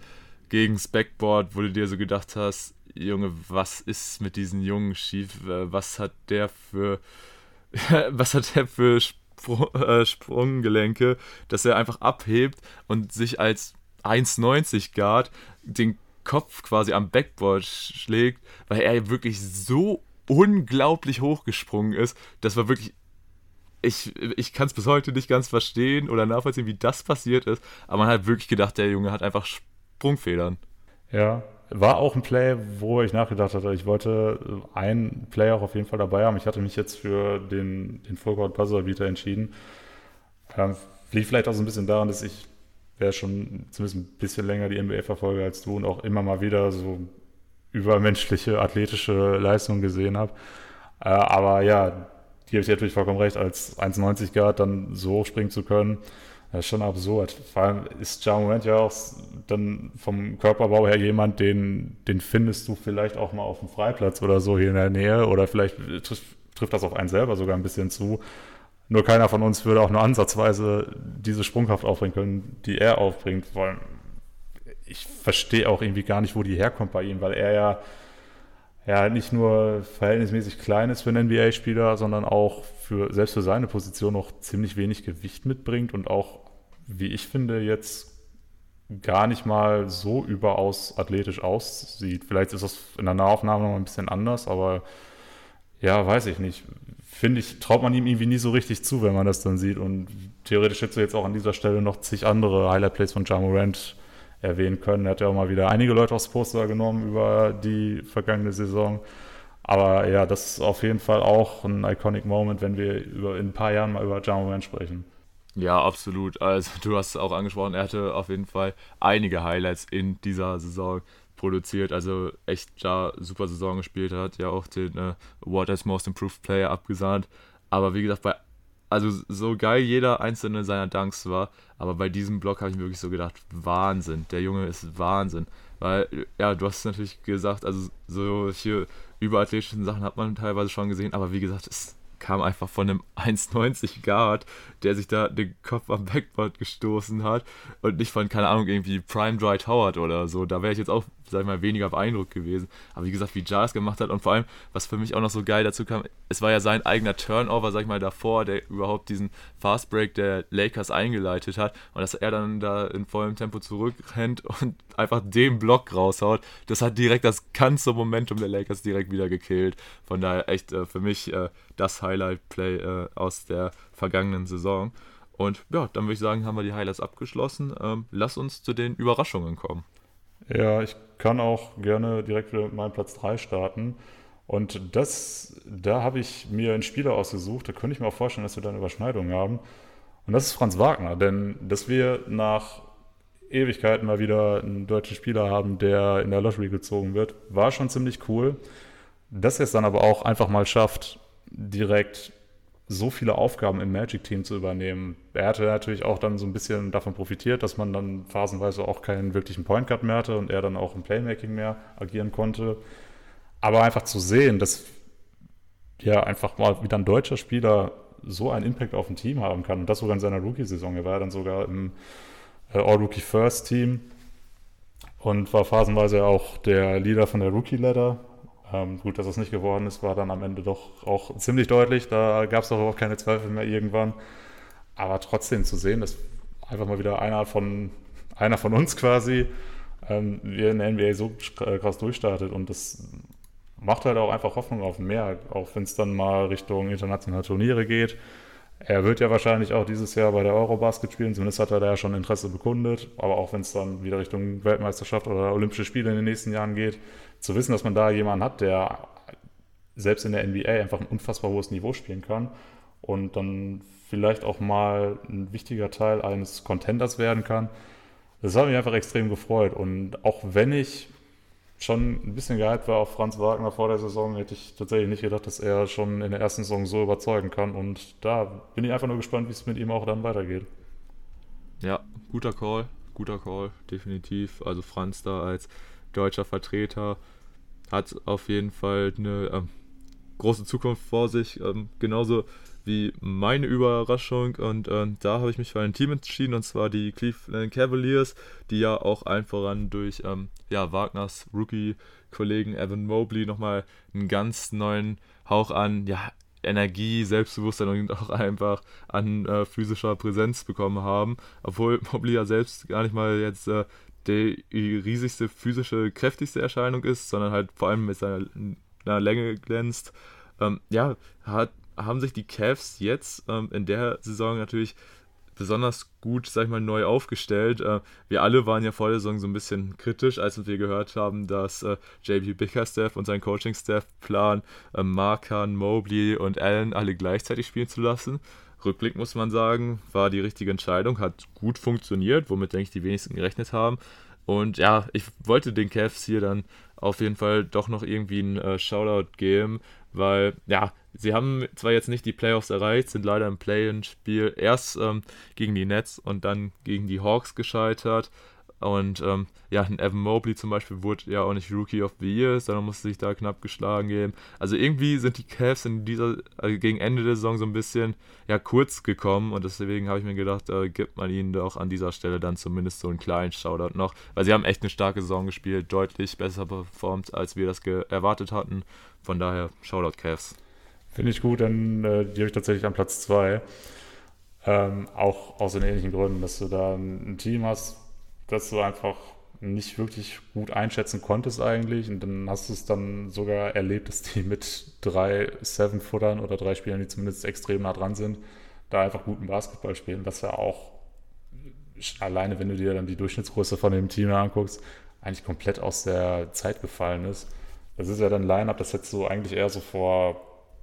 gegens Backboard, wo du dir so gedacht hast, Junge, was ist mit diesem Jungen schief? Äh, Was hat der für, was hat der für Spru äh, Sprunggelenke, dass er einfach abhebt und sich als eins neunzig Guard den Kopf quasi am Backboard schlägt, weil er wirklich so unglaublich hochgesprungen ist. Das war wirklich, ich, ich kann es bis heute nicht ganz verstehen oder nachvollziehen, wie das passiert ist, aber man hat wirklich gedacht, der Junge hat einfach Sprungfedern. Ja, war auch ein Play, wo ich nachgedacht hatte. Ich wollte einen Play auch auf jeden Fall dabei haben. Ich hatte mich jetzt für den, den Full-Court Buzzer Beater entschieden. Ähm, liegt vielleicht auch so ein bisschen daran, dass ich wer schon zumindest ein bisschen länger die N B A verfolge als du und auch immer mal wieder so übermenschliche athletische Leistungen gesehen habe. Äh, aber ja, die habe ich natürlich vollkommen recht, als eins neunzig Guard dann so hoch springen zu können, das ist schon absurd. Vor allem ist Ja Morant ja auch dann vom Körperbau her jemand, den, den findest du vielleicht auch mal auf dem Freiplatz oder so hier in der Nähe oder vielleicht trifft, trifft das auf einen selber sogar ein bisschen zu. Nur keiner von uns würde auch nur ansatzweise diese Sprungkraft aufbringen können, die er aufbringt. Vor allem, ich verstehe auch irgendwie gar nicht, wo die herkommt bei ihm, weil er ja, ja nicht nur verhältnismäßig klein ist für einen N B A-Spieler, sondern auch für, selbst für seine Position noch ziemlich wenig Gewicht mitbringt und auch, wie ich finde, jetzt gar nicht mal so überaus athletisch aussieht. Vielleicht ist das in der Nahaufnahme noch ein bisschen anders, aber ja, weiß ich nicht. Finde ich, traut man ihm irgendwie nie so richtig zu, wenn man das dann sieht. Und theoretisch hättest du jetzt auch an dieser Stelle noch zig andere Highlight-Plays von Ja Morant erwähnen können. Er hat ja auch mal wieder einige Leute aufs Poster genommen über die vergangene Saison. Aber ja, das ist auf jeden Fall auch ein iconic Moment, wenn wir über, in ein paar Jahren mal über Ja Morant sprechen. Ja, absolut. Also du hast es auch angesprochen, er hatte auf jeden Fall einige Highlights in dieser Saison produziert. Also echt ja super Saison gespielt, er hat ja auch den äh, Award as Most Improved Player abgesahnt. Aber wie gesagt, bei also so geil jeder einzelne seiner Dunks war, aber bei diesem Block habe ich mir wirklich so gedacht, Wahnsinn, der Junge ist Wahnsinn. Weil, ja, du hast es natürlich gesagt, also solche überathletischen Sachen hat man teilweise schon gesehen, aber wie gesagt, es kam einfach von einem eins neunzig Guard, der sich da den Kopf am Backboard gestoßen hat und nicht von, keine Ahnung, irgendwie Prime Dwight Howard oder so. Da wäre ich jetzt auch, sag ich mal, weniger beeindruckt gewesen. Aber wie gesagt, wie Ja es gemacht hat und vor allem, was für mich auch noch so geil dazu kam, es war ja sein eigener Turnover, sag ich mal, davor, der überhaupt diesen Fast Break der Lakers eingeleitet hat und dass er dann da in vollem Tempo zurückrennt und einfach den Block raushaut, das hat direkt das ganze Momentum der Lakers direkt wieder gekillt. Von daher echt äh, für mich äh, das Highlight-Play äh, aus der vergangenen Saison. Und ja, dann würde ich sagen, haben wir die Highlights abgeschlossen. Ähm, lass uns zu den Überraschungen kommen. Ja, ich kann auch gerne direkt wieder mit meinem Platz drei starten. Und das, da habe ich mir einen Spieler ausgesucht, da könnte ich mir auch vorstellen, dass wir da eine Überschneidung haben. Und das ist Franz Wagner, denn dass wir nach Ewigkeiten mal wieder einen deutschen Spieler haben, der in der Lottery gezogen wird, war schon ziemlich cool. Dass er es dann aber auch einfach mal schafft, direkt so viele Aufgaben im Magic-Team zu übernehmen. Er hatte natürlich auch dann so ein bisschen davon profitiert, dass man dann phasenweise auch keinen wirklichen Point Guard mehr hatte und er dann auch im Playmaking mehr agieren konnte. Aber einfach zu sehen, dass ja einfach mal wieder ein deutscher Spieler so einen Impact auf ein Team haben kann und das sogar in seiner Rookie-Saison. Er war ja dann sogar im äh, All-Rookie-First-Team und war phasenweise auch der Leader von der Rookie-Ladder. Ähm, gut, dass es nicht geworden ist, war dann am Ende doch auch ziemlich deutlich. Da gab es doch auch keine Zweifel mehr irgendwann. Aber trotzdem zu sehen, dass einfach mal wieder einer von, einer von uns quasi ähm, wir in der N B A so krass durchstartet und das macht halt auch einfach Hoffnung auf mehr, auch wenn es dann mal Richtung internationale Turniere geht. Er wird ja wahrscheinlich auch dieses Jahr bei der Eurobasket spielen, zumindest hat er da ja schon Interesse bekundet, aber auch wenn es dann wieder Richtung Weltmeisterschaft oder Olympische Spiele in den nächsten Jahren geht, zu wissen, dass man da jemanden hat, der selbst in der N B A einfach ein unfassbar hohes Niveau spielen kann und dann vielleicht auch mal ein wichtiger Teil eines Contenders werden kann, das hat mich einfach extrem gefreut und auch wenn ich schon ein bisschen gehypt war auf Franz Wagner vor der Saison, hätte ich tatsächlich nicht gedacht, dass er schon in der ersten Saison so überzeugen kann. Und da bin ich einfach nur gespannt, wie es mit ihm auch dann weitergeht. Ja, guter Call, guter Call, definitiv. Also Franz da als deutscher Vertreter hat auf jeden Fall eine ähm, große Zukunft vor sich, ähm, genauso wie meine Überraschung und ähm, da habe ich mich für ein Team entschieden und zwar die Cleveland Cavaliers, die ja auch allen voran durch ähm, ja, Wagners Rookie-Kollegen Evan Mobley nochmal einen ganz neuen Hauch an ja, Energie, Selbstbewusstsein und auch einfach an äh, physischer Präsenz bekommen haben, obwohl Mobley ja selbst gar nicht mal jetzt äh, die riesigste physische, kräftigste Erscheinung ist, sondern halt vor allem mit seiner, seiner Länge glänzt. Ähm, ja, hat haben sich die Cavs jetzt ähm, in der Saison natürlich besonders gut, sag ich mal, neu aufgestellt. Äh, wir alle waren ja vor der Saison so ein bisschen kritisch, als wir gehört haben, dass äh, J B Bickerstaff und sein Coaching-Staff planen, äh, Markan, Mobley und Allen alle gleichzeitig spielen zu lassen. Rückblick muss man sagen, war die richtige Entscheidung, hat gut funktioniert, womit, denke ich, die wenigsten gerechnet haben. Und ja, ich wollte den Cavs hier dann auf jeden Fall doch noch irgendwie einen äh, Shoutout geben, weil, ja, sie haben zwar jetzt nicht die Playoffs erreicht, sind leider im Play-in-Spiel erst ähm, gegen die Nets und dann gegen die Hawks gescheitert. Und ähm, ja, ein Evan Mobley zum Beispiel wurde ja auch nicht Rookie of the Year, sondern musste sich da knapp geschlagen geben. Also irgendwie sind die Cavs in dieser, also gegen Ende der Saison so ein bisschen ja, kurz gekommen und deswegen habe ich mir gedacht, äh, gibt man ihnen doch an dieser Stelle dann zumindest so einen kleinen Shoutout noch, weil sie haben echt eine starke Saison gespielt, deutlich besser performt, als wir das ge- erwartet hatten. Von daher, Shoutout Cavs. Finde ich gut, dann äh, die habe ich tatsächlich an Platz zwei. Ähm, auch aus den ähnlichen Gründen, dass du da ein, ein Team hast, das du einfach nicht wirklich gut einschätzen konntest eigentlich. Und dann hast du es dann sogar erlebt, dass die mit drei Seven-Footern oder drei Spielern, die zumindest extrem nah dran sind, da einfach guten Basketball spielen. Was ja auch alleine, wenn du dir dann die Durchschnittsgröße von dem Team anguckst, eigentlich komplett aus der Zeit gefallen ist. Das ist ja dann ein Line-Up, das hättest du eigentlich eher so vor,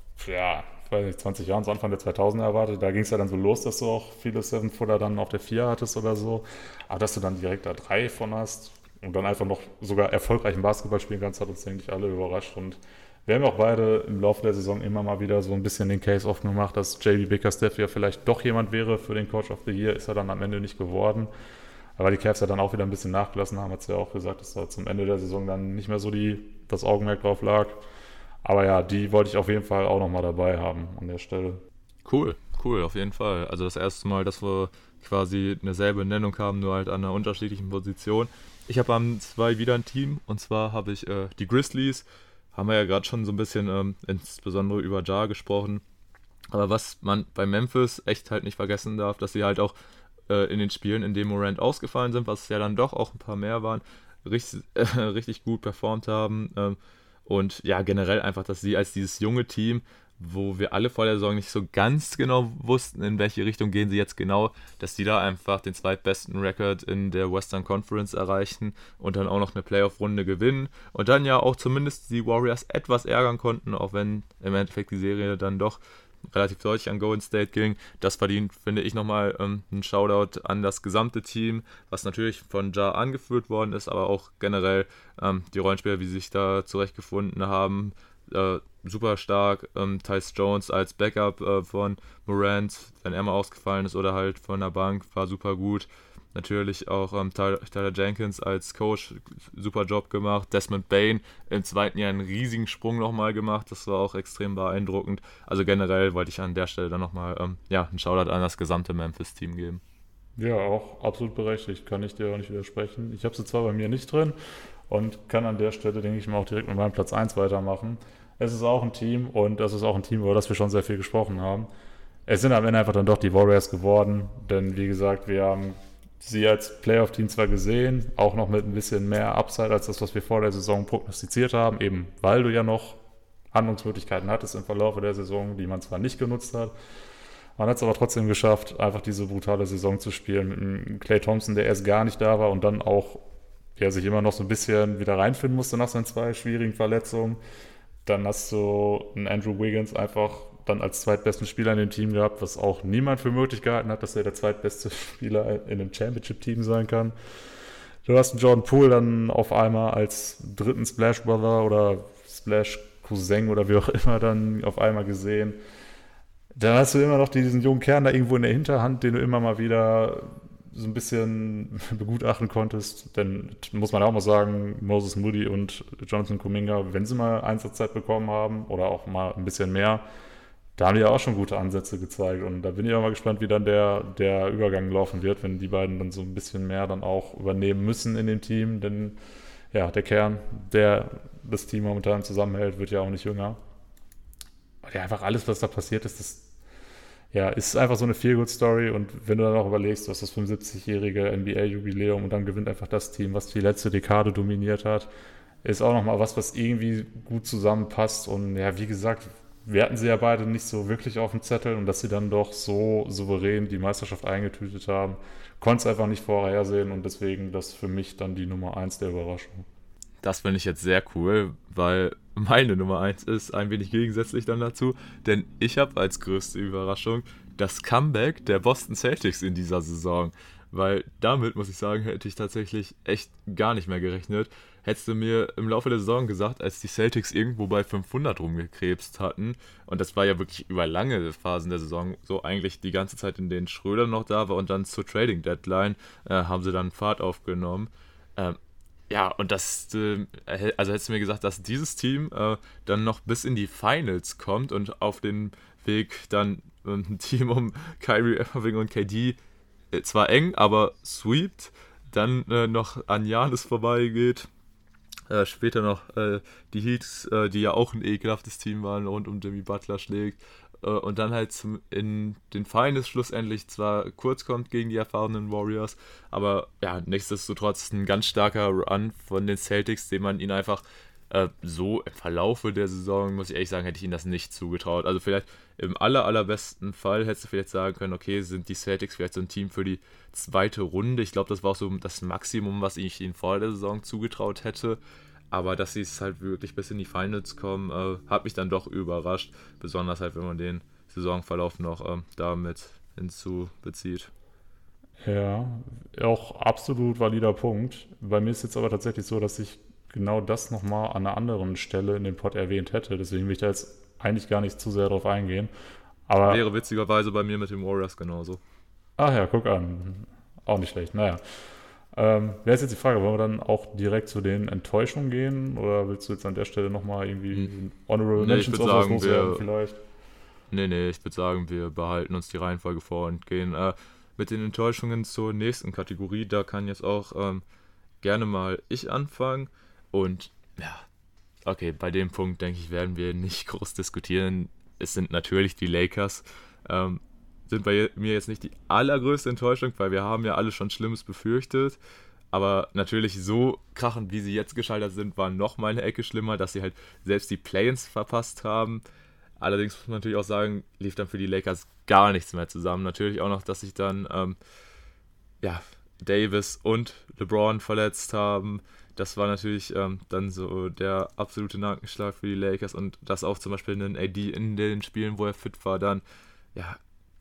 ja, ich weiß nicht, zwanzig Jahren, so Anfang der zweitausender erwartet. Da ging es ja dann so los, dass du auch viele Seven-Footer dann auf der vier hattest oder so. Aber dass du dann direkt da drei von hast und dann einfach noch sogar erfolgreichen Basketball spielen kannst, hat uns, denke ich, alle überrascht. Und wir haben auch beide im Laufe der Saison immer mal wieder so ein bisschen den Case offen gemacht, dass J B Bickerstaff ja vielleicht doch jemand wäre für den Coach of the Year. Ist er dann am Ende nicht geworden. Aber die Cavs ja dann auch wieder ein bisschen nachgelassen haben, hat es ja auch gesagt, dass da zum Ende der Saison dann nicht mehr so die, das Augenmerk drauf lag. Aber ja, die wollte ich auf jeden Fall auch nochmal dabei haben an der Stelle. Cool, cool, auf jeden Fall. Also das erste Mal, dass wir quasi eine selbe Nennung haben, nur halt an einer unterschiedlichen Position. Ich habe am zwei wieder ein Team und zwar habe ich äh, die Grizzlies. Haben wir ja gerade schon so ein bisschen ähm, insbesondere über Ja gesprochen. Aber was man bei Memphis echt halt nicht vergessen darf, dass sie halt auch in den Spielen, in denen Morant ausgefallen sind, was ja dann doch auch ein paar mehr waren, richtig, äh, richtig gut performt haben. Ähm, und ja, generell einfach, dass sie als dieses junge Team, wo wir alle vor der Saison nicht so ganz genau wussten, in welche Richtung gehen sie jetzt genau, dass die da einfach den zweitbesten Rekord in der Western Conference erreichen und dann auch noch eine Playoff-Runde gewinnen und dann ja auch zumindest die Warriors etwas ärgern konnten, auch wenn im Endeffekt die Serie dann doch relativ deutlich an Golden State ging. Das verdient, finde ich, nochmal ähm, einen Shoutout an das gesamte Team, was natürlich von Ja angeführt worden ist, aber auch generell ähm, die Rollenspieler, wie sie sich da zurechtgefunden haben. Äh, super stark. Ähm, Tyus Jones als Backup äh, von Morant, wenn er mal ausgefallen ist oder halt von der Bank, war super gut. Natürlich auch ähm, Tyler, Tyler Jenkins als Coach, super Job gemacht. Desmond Bane im zweiten Jahr einen riesigen Sprung nochmal gemacht. Das war auch extrem beeindruckend. Also generell wollte ich an der Stelle dann nochmal ähm, ja, einen Shoutout an das gesamte Memphis-Team geben. Ja, auch absolut berechtigt, kann ich dir auch nicht widersprechen. Ich habe sie zwar bei mir nicht drin und kann an der Stelle, denke ich mal, auch direkt mit meinem Platz eins weitermachen. Es ist auch ein Team und das ist auch ein Team, über das wir schon sehr viel gesprochen haben. Es sind am Ende einfach dann doch die Warriors geworden, denn wie gesagt, wir haben sie als Playoff-Team zwar gesehen, auch noch mit ein bisschen mehr Upside als das, was wir vor der Saison prognostiziert haben, eben weil du ja noch Handlungsmöglichkeiten hattest im Verlauf der Saison, die man zwar nicht genutzt hat. Man hat es aber trotzdem geschafft, einfach diese brutale Saison zu spielen mit einem Klay Thompson, der erst gar nicht da war und dann auch, der sich immer noch so ein bisschen wieder reinfinden musste nach seinen zwei schwierigen Verletzungen. Dann hast du einen Andrew Wiggins einfach dann als zweitbesten Spieler in dem Team gehabt, was auch niemand für möglich gehalten hat, dass er der zweitbeste Spieler in einem Championship-Team sein kann. Du hast einen Jordan Poole dann auf einmal als dritten Splash Brother oder Splash Cousin oder wie auch immer dann auf einmal gesehen. Dann hast du immer noch diesen jungen Kern da irgendwo in der Hinterhand, den du immer mal wieder so ein bisschen begutachten konntest, dann muss man auch mal sagen, Moses Moody und Jonathan Kuminga, wenn sie mal Einsatzzeit bekommen haben oder auch mal ein bisschen mehr, da haben die ja auch schon gute Ansätze gezeigt und da bin ich auch mal gespannt, wie dann der, der Übergang laufen wird, wenn die beiden dann so ein bisschen mehr dann auch übernehmen müssen in dem Team, denn ja, der Kern, der das Team momentan zusammenhält, wird ja auch nicht jünger. Und ja, einfach alles, was da passiert ist, das ja, ist einfach so eine Feel-Good-Story und wenn du dann auch überlegst, du hast das fünfundsiebzigjährige N B A-Jubiläum und dann gewinnt einfach das Team, was die letzte Dekade dominiert hat, ist auch nochmal was, was irgendwie gut zusammenpasst und ja, wie gesagt, wir hatten sie ja beide nicht so wirklich auf dem Zettel und dass sie dann doch so souverän die Meisterschaft eingetütet haben, konnte es einfach nicht vorhersehen und deswegen das für mich dann die Nummer eins der Überraschung. Das finde ich jetzt sehr cool, weil meine Nummer eins ist ein wenig gegensätzlich dann dazu, denn ich habe als größte Überraschung das Comeback der Boston Celtics in dieser Saison, weil damit, muss ich sagen, hätte ich tatsächlich echt gar nicht mehr gerechnet. Hättest du mir im Laufe der Saison gesagt, als die Celtics irgendwo bei fünfhundert rumgekrebst hatten, und das war ja wirklich über lange Phasen der Saison, so eigentlich die ganze Zeit, in denen Schröder noch da war und dann zur Trading Deadline äh, haben sie dann Fahrt aufgenommen. Ähm, Ja, und das, äh, also hättest du mir gesagt, dass dieses Team äh, dann noch bis in die Finals kommt und auf den Weg dann äh, ein Team um Kyrie Irving und K D äh, zwar eng, aber sweept, dann äh, noch an Giannis vorbeigeht, äh, später noch äh, die Heat, äh, die ja auch ein ekelhaftes Team waren, rund um Jimmy Butler schlägt, äh, und dann halt zum, in den Finals schlussendlich zwar kurz kommt gegen die erfahrenen Warriors, aber ja, nichtsdestotrotz ein ganz starker Run von den Celtics, den man ihnen einfach äh, so im Verlaufe der Saison, muss ich ehrlich sagen, hätte ich ihnen das nicht zugetraut. Also vielleicht im aller, allerbesten Fall hättest du vielleicht sagen können, okay, sind die Celtics vielleicht so ein Team für die zweite Runde. Ich glaube, das war auch so das Maximum, was ich ihnen vor der Saison zugetraut hätte. Aber dass sie es halt wirklich bis in die Finals kommen, äh, hat mich dann doch überrascht. Besonders halt, wenn man den Saisonverlauf noch ähm, damit hinzubezieht. Ja, auch absolut valider Punkt. Bei mir ist jetzt aber tatsächlich so, dass ich genau das nochmal an einer anderen Stelle in dem Pod erwähnt hätte. Deswegen will ich da jetzt eigentlich gar nicht zu sehr drauf eingehen. Aber, Wäre witzigerweise bei mir mit den Warriors genauso. ach ja, guck an. Auch nicht schlecht. Naja. Ähm, wäre jetzt die Frage, wollen wir dann auch direkt zu den Enttäuschungen gehen? Oder willst du jetzt an der Stelle nochmal irgendwie Hm. Honorable Nee, ich Mentions würde auf was sagen, loswerden wir, vielleicht? nee, nee, ich würde sagen, wir behalten uns die Reihenfolge vor und gehen äh, mit den Enttäuschungen zur nächsten Kategorie. Da kann jetzt auch ähm, gerne mal ich anfangen. Und ja, okay, bei dem Punkt, denke ich, werden wir nicht groß diskutieren. Es sind natürlich die Lakers. Ähm, sind bei mir jetzt nicht die allergrößte Enttäuschung, weil wir haben ja alle schon Schlimmes befürchtet. Aber natürlich so krachend, wie sie jetzt gescheitert sind, war noch mal eine Ecke schlimmer, dass sie halt selbst die Play-ins verpasst haben. Allerdings muss man natürlich auch sagen, lief dann für die Lakers gar nichts mehr zusammen. Natürlich auch noch, dass sich dann ähm, ja, Davis und LeBron verletzt haben. Das war natürlich ähm, dann so der absolute Nackenschlag für die Lakers und dass auch zum Beispiel ein A D in den Spielen, wo er fit war, dann ja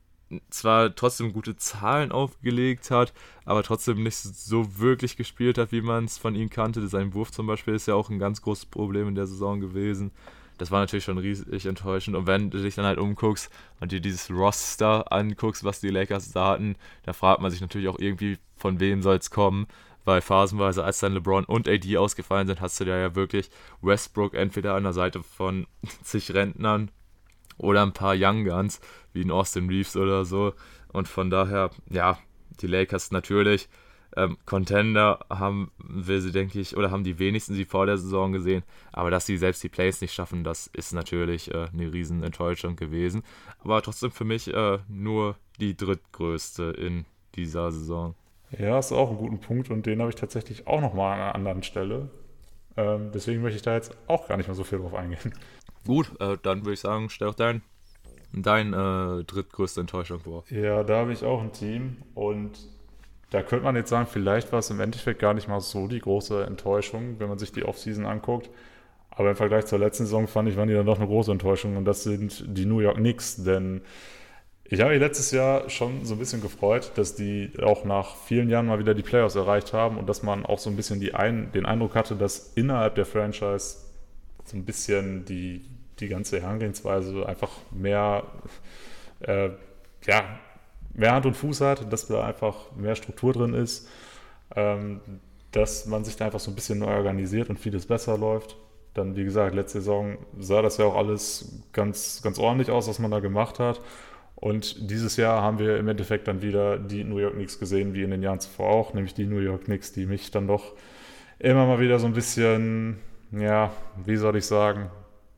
zwar trotzdem gute Zahlen aufgelegt hat, aber trotzdem nicht so wirklich gespielt hat, wie man es von ihm kannte. Sein Wurf zum Beispiel ist ja auch ein ganz großes Problem in der Saison gewesen. Das war natürlich schon riesig enttäuschend. Und wenn du dich dann halt umguckst und dir dieses Roster anguckst, was die Lakers da hatten, da fragt man sich natürlich auch irgendwie, von wem soll es kommen. Weil phasenweise, als dann LeBron und A D ausgefallen sind, hast du da ja wirklich Westbrook entweder an der Seite von zig Rentnern oder ein paar Young Guns, wie in Austin Reeves oder so. Und von daher, ja, die Lakers natürlich. Ähm, Contender haben wir sie, denke ich, oder haben die wenigsten sie vor der Saison gesehen. Aber dass sie selbst die Plays nicht schaffen, das ist natürlich äh, eine riesen Enttäuschung gewesen. Aber trotzdem für mich äh, nur die drittgrößte in dieser Saison. Ja, hast du auch einen guten Punkt und den habe ich tatsächlich auch nochmal an einer anderen Stelle. Ähm, deswegen möchte ich da jetzt auch gar nicht mehr so viel drauf eingehen. Gut, äh, dann würde ich sagen, stell doch dein, dein äh, drittgrößte Enttäuschung vor. Ja, da habe ich auch ein Team und da könnte man jetzt sagen, vielleicht war es im Endeffekt gar nicht mal so die große Enttäuschung, wenn man sich die Offseason anguckt. Aber im Vergleich zur letzten Saison fand ich, waren die dann doch eine große Enttäuschung und das sind die New York Knicks, denn ich habe mich letztes Jahr schon so ein bisschen gefreut, dass die auch nach vielen Jahren mal wieder die Playoffs erreicht haben und dass man auch so ein bisschen die ein, den Eindruck hatte, dass innerhalb der Franchise so ein bisschen die, die ganze Herangehensweise einfach mehr, äh, ja, mehr Hand und Fuß hat, dass da einfach mehr Struktur drin ist, ähm, dass man sich da einfach so ein bisschen neu organisiert und vieles besser läuft. Dann, wie gesagt, letzte Saison sah das ja auch alles ganz, ganz ordentlich aus, was man da gemacht hat. Und dieses Jahr haben wir im Endeffekt dann wieder die New York Knicks gesehen, wie in den Jahren zuvor auch, nämlich die New York Knicks, die mich dann doch immer mal wieder so ein bisschen, ja, wie soll ich sagen,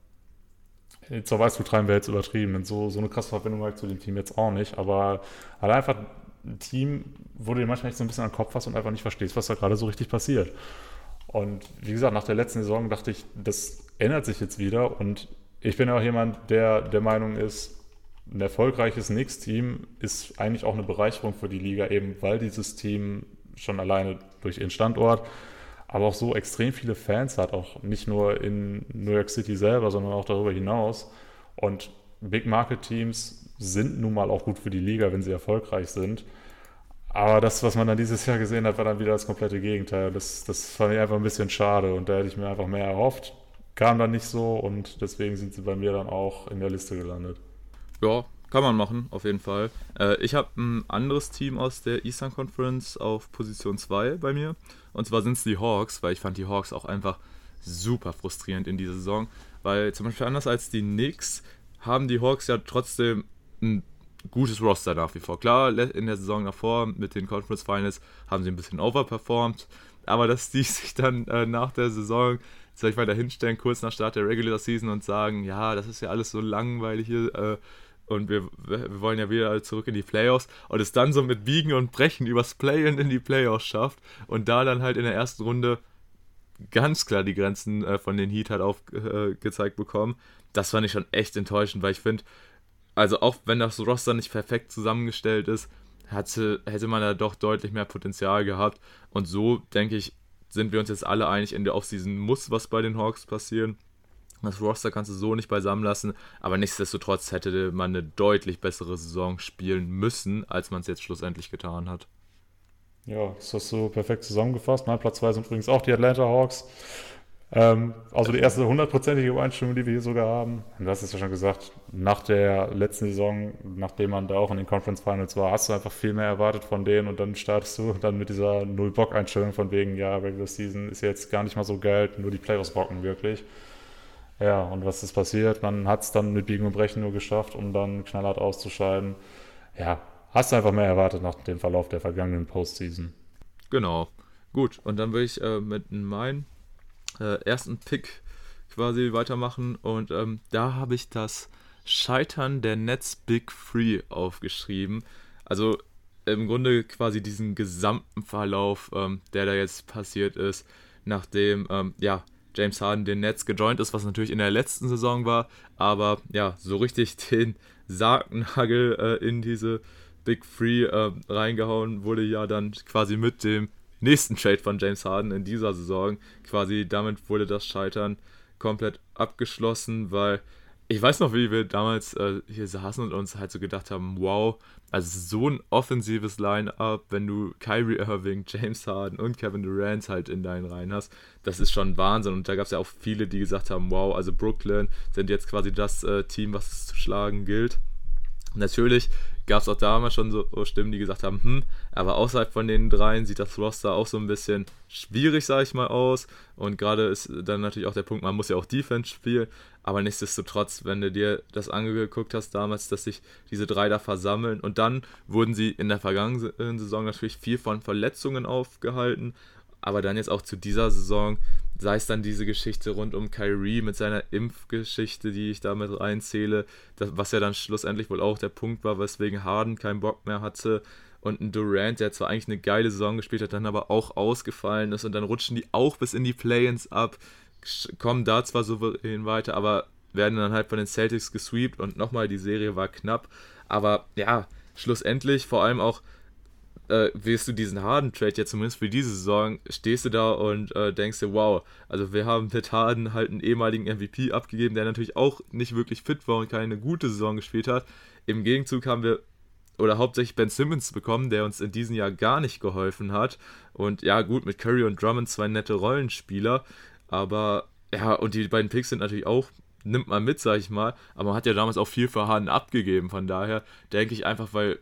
zur Weißblut treiben wäre jetzt übertrieben. Und so, so eine krasse Verbindung habe ich zu dem Team jetzt auch nicht. Aber halt einfach ein Team, wo du dir manchmal echt so ein bisschen an den Kopf hast und einfach nicht verstehst, was da gerade so richtig passiert. Und wie gesagt, nach der letzten Saison dachte ich, das ändert sich jetzt wieder. Und ich bin auch jemand, der der Meinung ist, ein erfolgreiches Knicks-Team ist eigentlich auch eine Bereicherung für die Liga, eben weil dieses Team schon alleine durch ihren Standort, aber auch so extrem viele Fans hat, auch nicht nur in New York City selber, sondern auch darüber hinaus. Und Big Market Teams sind nun mal auch gut für die Liga, wenn sie erfolgreich sind. Aber das, was man dann dieses Jahr gesehen hat, war dann wieder das komplette Gegenteil. Das, das fand ich einfach ein bisschen schade und da hätte ich mir einfach mehr erhofft. Kam dann nicht so und deswegen sind sie bei mir dann auch in der Liste gelandet. Ja, kann man machen, auf jeden Fall. Äh, ich habe ein anderes Team aus der Eastern Conference auf Position zwei bei mir. Und zwar sind es die Hawks, weil ich fand die Hawks auch einfach super frustrierend in dieser Saison. Weil zum Beispiel anders als die Knicks haben die Hawks ja trotzdem ein gutes Roster nach wie vor. Klar, in der Saison davor mit den Conference Finals haben sie ein bisschen overperformed. Aber dass die sich dann äh, nach der Saison, sag ich mal, da hinstellen, kurz nach Start der Regular Season und sagen, ja, das ist ja alles so langweilig hier, äh, und wir, wir wollen ja wieder zurück in die Playoffs und es dann so mit Biegen und Brechen übers Play-In in die Playoffs schafft und da dann halt in der ersten Runde ganz klar die Grenzen äh, von den Heat halt aufgezeigt äh, bekommen. Das fand ich schon echt enttäuschend, weil ich finde, also auch wenn das Roster nicht perfekt zusammengestellt ist, hatte, hätte man da doch deutlich mehr Potenzial gehabt und so, denke ich, sind wir uns jetzt alle einig, in der Offseason muss was bei den Hawks passieren. Das Roster kannst du so nicht beisammen lassen, aber nichtsdestotrotz hätte man eine deutlich bessere Saison spielen müssen, als man es jetzt schlussendlich getan hat. Ja, das hast du perfekt zusammengefasst. Mein Platz zwei sind übrigens auch die Atlanta Hawks. Ähm, also die erste hundertprozentige Übereinstimmung, die wir hier sogar haben. Und du hast es ja schon gesagt, nach der letzten Saison, nachdem man da auch in den Conference Finals war, hast du einfach viel mehr erwartet von denen und dann startest du dann mit dieser Null-Bock-Einstellung von wegen, ja, Regular Season ist jetzt gar nicht mal so geil, nur die Playoffs bocken wirklich. Ja, und was ist passiert? Man hat es dann mit Biegen und Brechen nur geschafft, um dann knallhart auszuscheiden. Ja, hast du einfach mehr erwartet nach dem Verlauf der vergangenen Postseason. Genau. Gut, und dann will ich äh, mit meinem äh, ersten Pick quasi weitermachen und ähm, da habe ich das Scheitern der Nets Big Three aufgeschrieben. Also im Grunde quasi diesen gesamten Verlauf, ähm, der da jetzt passiert ist, nachdem, ähm, ja, James Harden den Nets gejoint ist, was natürlich in der letzten Saison war, aber ja, so richtig den Sargnagel äh, in diese Big Three äh, reingehauen wurde ja dann quasi mit dem nächsten Trade von James Harden in dieser Saison. Quasi damit wurde das Scheitern komplett abgeschlossen, weil ich weiß noch, wie wir damals äh, hier saßen und uns halt so gedacht haben, wow, also so ein offensives Line-Up, wenn du Kyrie Irving, James Harden und Kevin Durant halt in deinen Reihen hast, das ist schon Wahnsinn. Und da gab es ja auch viele, die gesagt haben, wow, also Brooklyn sind jetzt quasi das äh, Team, was es zu schlagen gilt. Natürlich gab es auch damals schon so Stimmen, die gesagt haben, hm, aber außerhalb von den dreien sieht das Roster auch so ein bisschen schwierig, sag ich mal, aus. Und gerade ist dann natürlich auch der Punkt, man muss ja auch Defense spielen. Aber nichtsdestotrotz, wenn du dir das angeguckt hast damals, dass sich diese drei da versammeln und dann wurden sie in der vergangenen Saison natürlich viel von Verletzungen aufgehalten. Aber dann jetzt auch zu dieser Saison, sei es dann diese Geschichte rund um Kyrie mit seiner Impfgeschichte, die ich damit reinzähle, das, was ja dann schlussendlich wohl auch der Punkt war, weswegen Harden keinen Bock mehr hatte und ein Durant, der zwar eigentlich eine geile Saison gespielt hat, dann aber auch ausgefallen ist und dann rutschen die auch bis in die Play-Ins ab, kommen da zwar souverän weiter, aber werden dann halt von den Celtics gesweept und nochmal, die Serie war knapp, aber ja, schlussendlich vor allem auch Äh, wirst du diesen Harden-Trade jetzt zumindest für diese Saison, stehst du da und äh, denkst dir, wow, also wir haben mit Harden halt einen ehemaligen M V P abgegeben, der natürlich auch nicht wirklich fit war und keine gute Saison gespielt hat. Im Gegenzug haben wir oder hauptsächlich Ben Simmons bekommen, der uns in diesem Jahr gar nicht geholfen hat. Und ja, gut, mit Curry und Drummond zwei nette Rollenspieler, aber ja, und die beiden Picks sind natürlich auch, nimmt man mit, sag ich mal, aber man hat ja damals auch viel für Harden abgegeben, von daher denke ich einfach, weil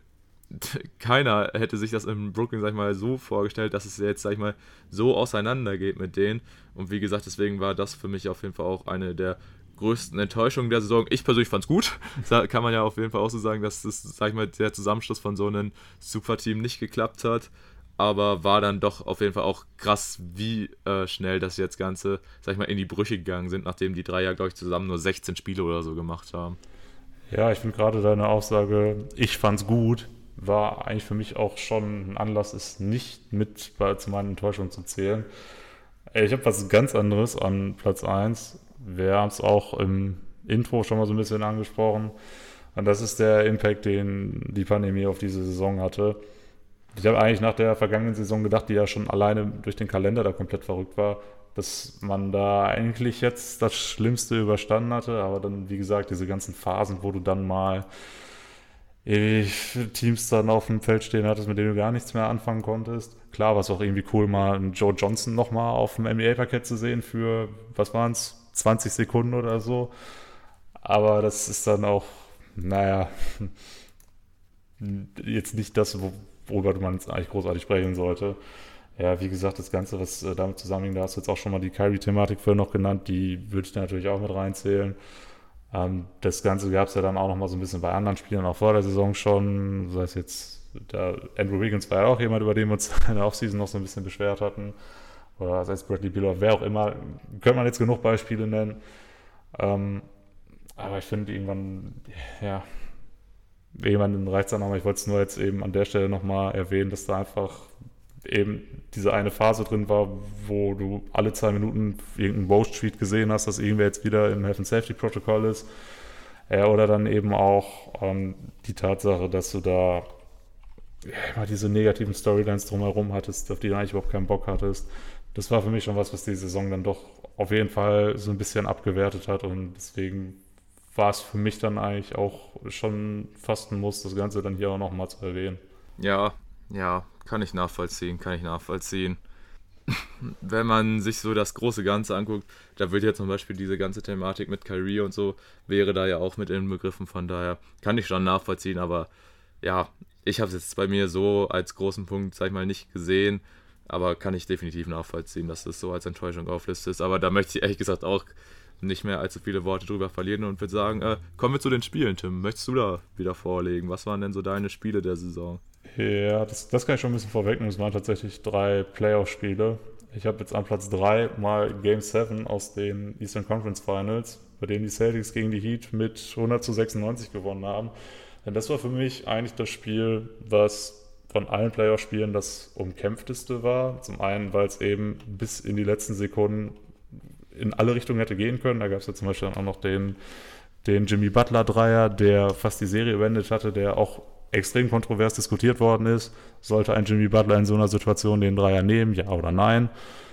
keiner hätte sich das in Brooklyn, sag ich mal, so vorgestellt, dass es jetzt, sag ich mal, so auseinandergeht mit denen. Und wie gesagt, deswegen war das für mich auf jeden Fall auch eine der größten Enttäuschungen der Saison. Ich persönlich fand's gut. Da kann man ja auf jeden Fall auch so sagen, dass das, sag ich mal, der Zusammenschluss von so einem Superteam nicht geklappt hat. Aber war dann doch auf jeden Fall auch krass, wie äh, schnell das jetzt Ganze, sag ich mal, in die Brüche gegangen sind, nachdem die drei ja, glaube ich, zusammen nur sechzehn Spiele oder so gemacht haben. Ja, ich finde gerade deine Aussage, ich fand's gut, war eigentlich für mich auch schon ein Anlass, es nicht mit bei, zu meinen Enttäuschungen zu zählen. Ey, ich habe was ganz anderes an Platz eins. Wir haben es auch im Intro schon mal so ein bisschen angesprochen. Und das ist der Impact, den die Pandemie auf diese Saison hatte. Ich habe eigentlich nach der vergangenen Saison gedacht, die ja schon alleine durch den Kalender da komplett verrückt war, dass man da eigentlich jetzt das Schlimmste überstanden hatte. Aber dann, wie gesagt, diese ganzen Phasen, wo du dann mal ewig Teams dann auf dem Feld stehen hattest, mit denen du gar nichts mehr anfangen konntest. Klar war es auch irgendwie cool, mal einen Joe Johnson nochmal auf dem N B A-Parkett zu sehen für, was waren es, zwanzig Sekunden oder so. Aber das ist dann auch, naja, jetzt nicht das, worüber man jetzt eigentlich großartig sprechen sollte. Ja, wie gesagt, das Ganze, was äh, damit zusammenhängt, da hast du jetzt auch schon mal die Kyrie-Thematik vorher noch genannt, die würde ich da natürlich auch mit reinzählen. Ähm, das Ganze gab es ja dann auch noch mal so ein bisschen bei anderen Spielern, auch vor der Saison schon, sei es jetzt, der Andrew Wiggins war ja auch jemand, über den wir uns in der Offseason noch so ein bisschen beschwert hatten, oder sei es Bradley Beal, wer auch immer, könnte man jetzt genug Beispiele nennen. Ähm, aber ich finde irgendwann, ja, jemanden reicht es dann auch, ich wollte es nur jetzt eben an der Stelle nochmal erwähnen, dass da einfach eben diese eine Phase drin war, wo du alle zwei Minuten irgendeinen Post-Tweet gesehen hast, dass irgendwer jetzt wieder im Health and Safety Protokoll ist. Ja, oder dann eben auch ähm, die Tatsache, dass du da ja, immer diese negativen Storylines drumherum hattest, auf die du eigentlich überhaupt keinen Bock hattest. Das war für mich schon was, was die Saison dann doch auf jeden Fall so ein bisschen abgewertet hat und deswegen war es für mich dann eigentlich auch schon fast ein Muss, das Ganze dann hier auch nochmal zu erwähnen. Ja, ja, kann ich nachvollziehen, kann ich nachvollziehen. Wenn man sich so das große Ganze anguckt, da wird ja zum Beispiel diese ganze Thematik mit Kyrie und so, wäre da ja auch mit inbegriffen, von daher kann ich schon nachvollziehen, aber ja, ich habe es jetzt bei mir so als großen Punkt, sag ich mal, nicht gesehen, aber kann ich definitiv nachvollziehen, dass das so als Enttäuschung auflistet ist, aber da möchte ich ehrlich gesagt auch nicht mehr allzu viele Worte drüber verlieren und würde sagen, äh, kommen wir zu den Spielen, Tim. Möchtest du da wieder vorlegen? Was waren denn so deine Spiele der Saison? Ja, das, das kann ich schon ein bisschen vorwegnehmen. Es waren tatsächlich drei Playoff-Spiele. Ich habe jetzt an Platz drei mal Game sieben aus den Eastern Conference Finals, bei denen die Celtics gegen die Heat mit hundert zu sechsundneunzig gewonnen haben. Denn das war für mich eigentlich das Spiel, was von allen Playoff-Spielen das umkämpfteste war. Zum einen, weil es eben bis in die letzten Sekunden in alle Richtungen hätte gehen können. Da gab es ja zum Beispiel dann auch noch den, den Jimmy Butler-Dreier, der fast die Serie beendet hatte, der auch extrem kontrovers diskutiert worden ist. Sollte ein Jimmy Butler in so einer Situation den Dreier nehmen, ja oder nein?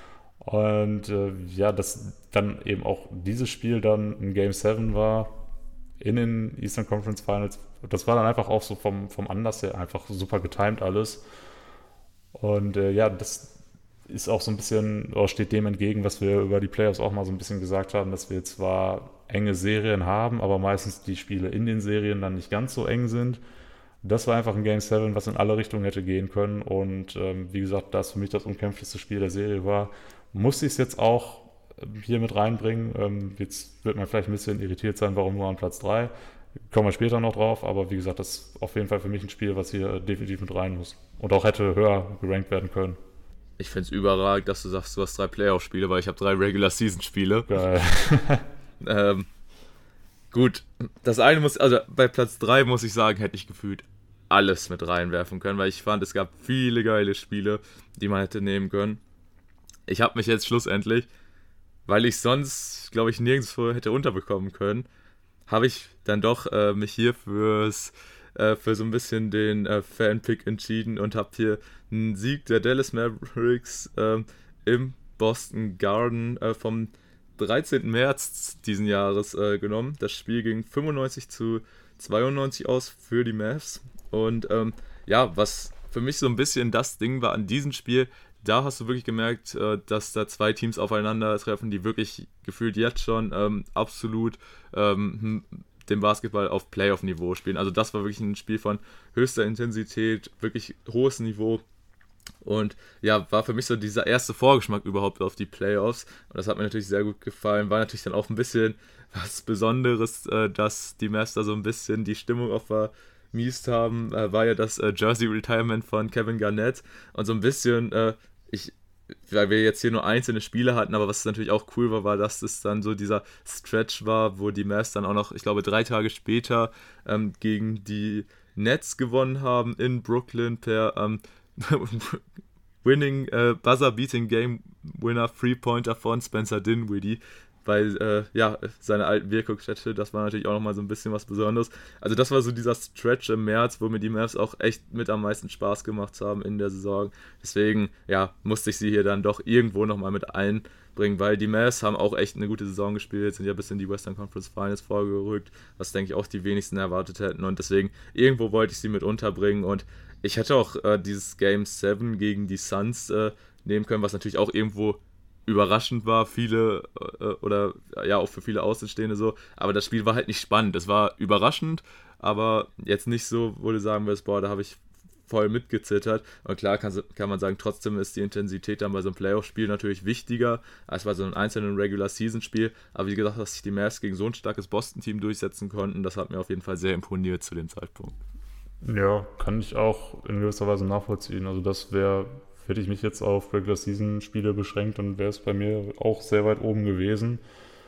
Und äh, ja, dass dann eben auch dieses Spiel dann ein Game sieben war in den Eastern Conference Finals. Das war dann einfach auch so vom, vom Anlass her einfach super getimed alles. Und äh, ja, das ist auch so ein bisschen, oder steht dem entgegen, was wir über die Playoffs auch mal so ein bisschen gesagt haben, dass wir zwar enge Serien haben, aber meistens die Spiele in den Serien dann nicht ganz so eng sind. Das war einfach ein Game sieben, was in alle Richtungen hätte gehen können und ähm, wie gesagt, das für mich das umkämpfteste Spiel der Serie war, musste ich es jetzt auch hier mit reinbringen. Ähm, jetzt wird man vielleicht ein bisschen irritiert sein, warum nur an Platz drei. Kommen wir später noch drauf, aber wie gesagt, das ist auf jeden Fall für mich ein Spiel, was hier definitiv mit rein muss und auch hätte höher gerankt werden können. Ich finde es überragend, dass du sagst, du hast drei Playoff-Spiele, weil ich habe drei Regular-Season-Spiele. Geil. ähm, gut, das eine muss, also bei Platz drei muss ich sagen, hätte ich gefühlt alles mit reinwerfen können, weil ich fand, es gab viele geile Spiele, die man hätte nehmen können. Ich habe mich jetzt schlussendlich, weil ich sonst, glaube ich, nirgendwo hätte unterbekommen können, habe ich dann doch äh, mich hier fürs äh, für so ein bisschen den äh, Fan-Pick entschieden und habe hier einen Sieg der Dallas Mavericks äh, im Boston Garden äh, vom dreizehnten März diesen Jahres äh, genommen. Das Spiel ging fünfundneunzig zu zweiundneunzig aus für die Mavs. Und ähm, ja, was für mich so ein bisschen das Ding war an diesem Spiel, da hast du wirklich gemerkt, äh, dass da zwei Teams aufeinandertreffen, die wirklich gefühlt jetzt schon ähm, absolut ähm, den Basketball auf Playoff-Niveau spielen. Also das war wirklich ein Spiel von höchster Intensität, wirklich hohes Niveau. Und ja, war für mich so dieser erste Vorgeschmack überhaupt auf die Playoffs. Und das hat mir natürlich sehr gut gefallen. War natürlich dann auch ein bisschen was Besonderes, äh, dass die Mavs da so ein bisschen die Stimmung auch vermiest haben. Äh, war ja das äh, Jersey-Retirement von Kevin Garnett. Und so ein bisschen, äh, ich, weil wir jetzt hier nur einzelne Spiele hatten, aber was natürlich auch cool war, war, dass es dann so dieser Stretch war, wo die Mavs dann auch noch, ich glaube, drei Tage später ähm, gegen die Nets gewonnen haben in Brooklyn per ähm, Winning, äh, Buzzer-Beating Game Winner Three-Pointer von Spencer Dinwiddie, weil, äh, ja, seine alten Wirkungsstätte, das war natürlich auch nochmal so ein bisschen was Besonderes. Also das war so dieser Stretch im März, wo mir die Mavs auch echt mit am meisten Spaß gemacht haben in der Saison. Deswegen, ja, musste ich sie hier dann doch irgendwo nochmal mit einbringen, weil die Mavs haben auch echt eine gute Saison gespielt, sind ja bis in die Western Conference Finals vorgerückt, was, denke ich, auch die wenigsten erwartet hätten. Und deswegen, irgendwo wollte ich sie mit unterbringen und ich hätte auch äh, dieses Game sieben gegen die Suns äh, nehmen können, was natürlich auch irgendwo überraschend war, viele äh, oder ja auch für viele Außenstehende so, aber das Spiel war halt nicht spannend. Es war überraschend, aber jetzt nicht so, wo du sagen würdest, boah, da habe ich voll mitgezittert. Und klar kann, kann man sagen, trotzdem ist die Intensität dann bei so einem Playoff-Spiel natürlich wichtiger als bei so einem einzelnen Regular-Season-Spiel. Aber wie gesagt, dass sich die Mavs gegen so ein starkes Boston-Team durchsetzen konnten, das hat mir auf jeden Fall sehr imponiert zu dem Zeitpunkt. Ja, kann ich auch in gewisser Weise nachvollziehen. Also das wäre, hätte ich mich jetzt auf Regular-Season-Spiele beschränkt, dann wäre es bei mir auch sehr weit oben gewesen.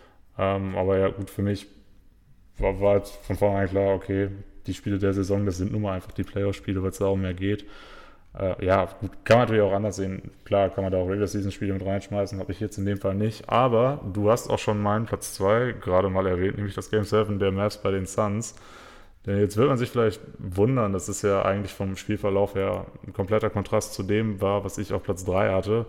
Ähm, aber ja, gut, für mich war, war jetzt von vornherein klar, okay, die Spiele der Saison, das sind nun mal einfach die Playoff-Spiele, weil es darum mehr geht. Äh, ja, gut, kann man natürlich auch anders sehen. Klar, kann man da auch Regular-Season-Spiele mit reinschmeißen, habe ich jetzt in dem Fall nicht. Aber du hast auch schon meinen Platz zwei gerade mal erwähnt, nämlich das Game sieben der Mavs bei den Suns. Denn jetzt wird man sich vielleicht wundern, dass es ja eigentlich vom Spielverlauf her ein kompletter Kontrast zu dem war, was ich auf Platz drei hatte.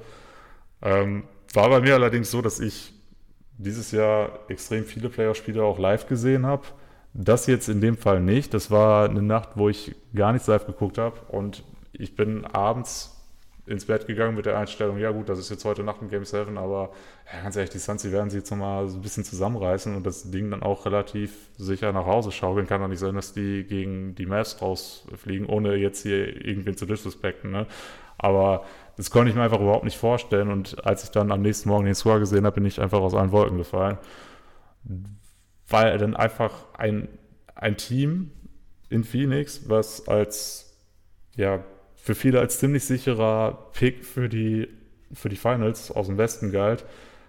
Ähm, war bei mir allerdings so, dass ich dieses Jahr extrem viele Playoff-Spiele auch live gesehen habe. Das jetzt in dem Fall nicht. Das war eine Nacht, wo ich gar nichts live geguckt habe. Und ich bin abends ins Bett gegangen mit der Einstellung, ja gut, das ist jetzt heute Nacht ein Game sieben, aber ja, ganz ehrlich, die Suns, die werden sich jetzt nochmal so ein bisschen zusammenreißen und das Ding dann auch relativ sicher nach Hause schaukeln. Kann doch nicht sein, dass die gegen die Mavs rausfliegen, ohne jetzt hier irgendwen zu disrespekten, ne? Aber das konnte ich mir einfach überhaupt nicht vorstellen und als ich dann am nächsten Morgen den Score gesehen habe, bin ich einfach aus allen Wolken gefallen. Weil dann einfach ein, ein Team in Phoenix, was als, ja, für viele als ziemlich sicherer Pick für die, für die Finals aus dem Westen galt,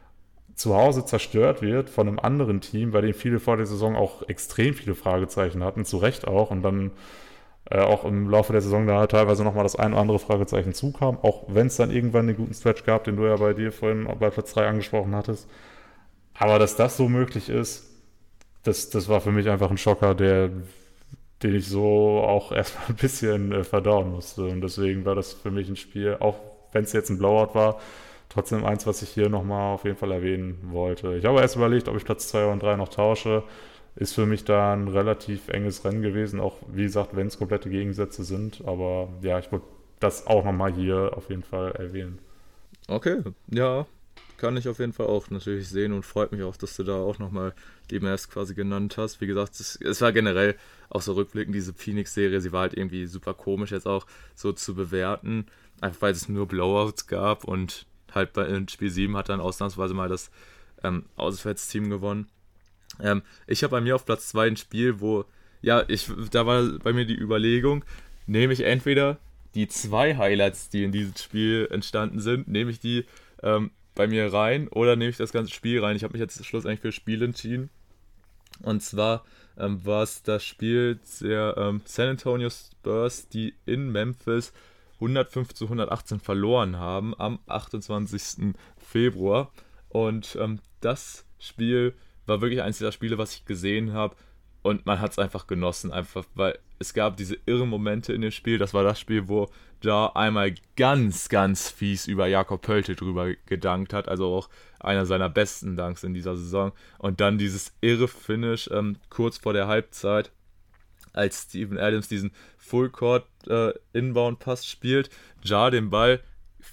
zu Hause zerstört wird von einem anderen Team, bei dem viele vor der Saison auch extrem viele Fragezeichen hatten, zu Recht auch, und dann äh, auch im Laufe der Saison da teilweise nochmal das ein oder andere Fragezeichen zukam, auch wenn es dann irgendwann einen guten Stretch gab, den du ja bei dir vorhin bei Platz drei angesprochen hattest. Aber dass das so möglich ist, das, das war für mich einfach ein Schocker, der den ich so auch erstmal ein bisschen äh, verdauen musste. Und deswegen war das für mich ein Spiel, auch wenn es jetzt ein Blowout war, trotzdem eins, was ich hier nochmal auf jeden Fall erwähnen wollte. Ich habe erst überlegt, ob ich Platz zwei und drei noch tausche. Ist für mich da ein relativ enges Rennen gewesen, auch wie gesagt, wenn es komplette Gegensätze sind. Aber ja, ich wollte das auch nochmal hier auf jeden Fall erwähnen. Okay, ja, kann ich auf jeden Fall auch natürlich sehen und freut mich auch, dass du da auch nochmal die Mavs quasi genannt hast. Wie gesagt, es, es war generell auch so rückblickend, diese Phoenix-Serie, sie war halt irgendwie super komisch jetzt auch so zu bewerten, einfach weil es nur Blowouts gab und halt bei in Spiel sieben hat dann ausnahmsweise mal das ähm, Auswärtsteam gewonnen. Ähm, ich habe bei mir auf Platz zwei ein Spiel, wo, ja, ich, da war bei mir die Überlegung, nehme ich entweder die zwei Highlights, die in diesem Spiel entstanden sind, nehme ich die ähm, bei mir rein oder nehme ich das ganze Spiel rein. Ich habe mich jetzt schlussendlich für Spiel entschieden. Und zwar ähm, war es das Spiel der ähm, San Antonio Spurs, die in Memphis hundertfünf zu hundertachtzehn verloren haben am achtundzwanzigsten Februar. Und ähm, das Spiel war wirklich eines dieser Spiele, was ich gesehen habe. Und man hat es einfach genossen, einfach weil es gab diese irren Momente in dem Spiel. Das war das Spiel, wo Ja einmal ganz, ganz fies über Jakob Poeltl drüber gedankt hat. Also auch einer seiner besten Danks in dieser Saison. Und dann dieses irre Finish ähm, kurz vor der Halbzeit, als Steven Adams diesen Full-Court äh, Inbound-Pass spielt. Ja den Ball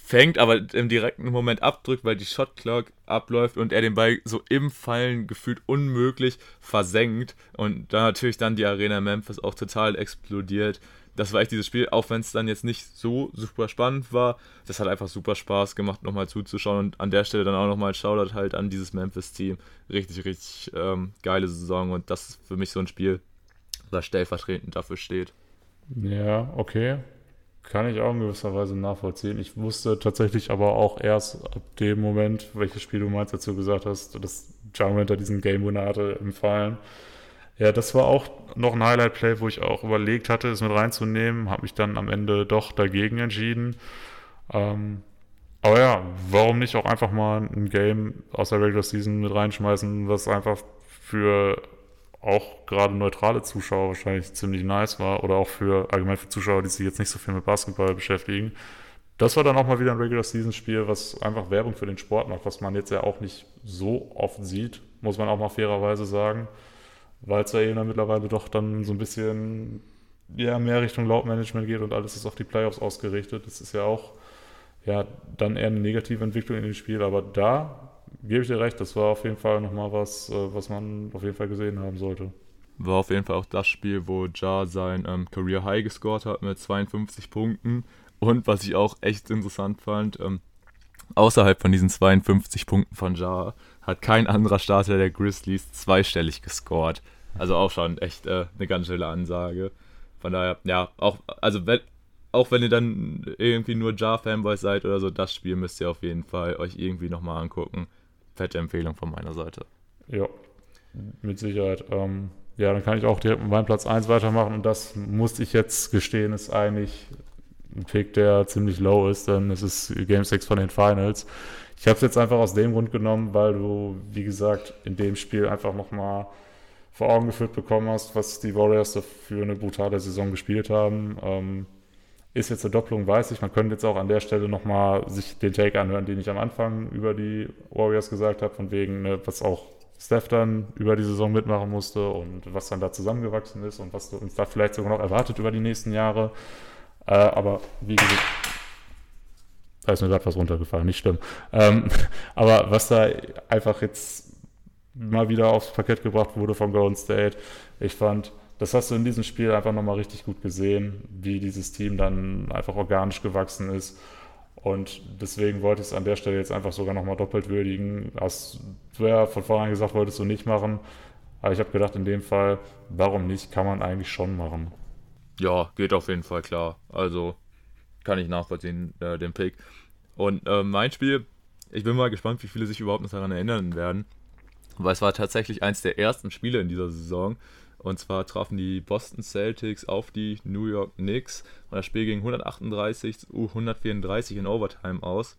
fängt, aber im direkten Moment abdrückt, weil die Shotclock abläuft und er den Ball so im Fallen gefühlt unmöglich versenkt und dann natürlich dann die Arena Memphis auch total explodiert. Das war echt dieses Spiel, auch wenn es dann jetzt nicht so super spannend war, das hat einfach super Spaß gemacht, nochmal zuzuschauen und an der Stelle dann auch nochmal ein Shoutout halt an dieses Memphis-Team. Richtig, richtig ähm, geile Saison und das ist für mich so ein Spiel, das stellvertretend dafür steht. Ja, okay. Kann ich auch in gewisser Weise nachvollziehen. Ich wusste tatsächlich aber auch erst ab dem Moment, welches Spiel du meinst, dazu gesagt hast, dass Ja Morant da diesen Game Winner hatte im Fallen. Ja, das war auch noch ein Highlight-Play, wo ich auch überlegt hatte, es mit reinzunehmen, habe mich dann am Ende doch dagegen entschieden. Ähm, aber ja, warum nicht auch einfach mal ein Game aus der Regular Season mit reinschmeißen, was einfach für auch gerade neutrale Zuschauer wahrscheinlich ziemlich nice war oder auch für allgemein für Zuschauer, die sich jetzt nicht so viel mit Basketball beschäftigen. Das war dann auch mal wieder ein Regular Season Spiel, was einfach Werbung für den Sport macht, was man jetzt ja auch nicht so oft sieht, muss man auch mal fairerweise sagen, weil es ja eben dann mittlerweile doch dann so ein bisschen ja, mehr Richtung Lautmanagement geht und alles ist auf die Playoffs ausgerichtet. Das ist ja auch ja, dann eher eine negative Entwicklung in dem Spiel, aber da gebe ich dir recht, das war auf jeden Fall nochmal was, äh, was man auf jeden Fall gesehen haben sollte. War auf jeden Fall auch das Spiel, wo Ja sein ähm, Career High gescored hat mit zweiundfünfzig Punkten. Und was ich auch echt interessant fand, ähm, außerhalb von diesen zweiundfünfzig Punkten von Ja hat kein anderer Starter der Grizzlies zweistellig gescored. Also auch schon echt äh, eine ganz schöne Ansage. Von daher, ja, auch, also wenn, auch wenn ihr dann irgendwie nur Ja-Fanboys seid oder so, das Spiel müsst ihr auf jeden Fall euch irgendwie nochmal angucken. Fette Empfehlung von meiner Seite. Ja, mit Sicherheit. Ähm, ja, dann kann ich auch direkt mit meinem Platz eins weitermachen und das musste ich jetzt gestehen, ist eigentlich ein Pick, der ziemlich low ist, denn es ist Game sechs von den Finals. Ich habe es jetzt einfach aus dem Grund genommen, weil du, wie gesagt, in dem Spiel einfach nochmal vor Augen geführt bekommen hast, was die Warriors da für eine brutale Saison gespielt haben. Ähm, ist jetzt eine Doppelung, weiß ich. Man könnte jetzt auch an der Stelle nochmal sich den Take anhören, den ich am Anfang über die Warriors gesagt habe, von wegen, ne, was auch Steph dann über die Saison mitmachen musste und was dann da zusammengewachsen ist und was uns da vielleicht sogar noch erwartet über die nächsten Jahre. Äh, aber wie gesagt, da ist mir gerade was runtergefallen, nicht schlimm. Ähm, aber was da einfach jetzt mal wieder aufs Parkett gebracht wurde von Golden State, ich fand, das hast du in diesem Spiel einfach nochmal richtig gut gesehen, wie dieses Team dann einfach organisch gewachsen ist. Und deswegen wollte ich es an der Stelle jetzt einfach sogar nochmal doppelt würdigen. Hast du ja von vornherein gesagt, wolltest du nicht machen. Aber ich habe gedacht, in dem Fall, warum nicht, kann man eigentlich schon machen. Ja, geht auf jeden Fall klar. Also kann ich nachvollziehen, äh, den Pick. Und äh, mein Spiel, ich bin mal gespannt, wie viele sich überhaupt noch daran erinnern werden. Weil es war tatsächlich eins der ersten Spiele in dieser Saison. Und zwar trafen die Boston Celtics auf die New York Knicks. Und das Spiel ging hundertachtunddreißig zu hundertvierunddreißig in Overtime aus.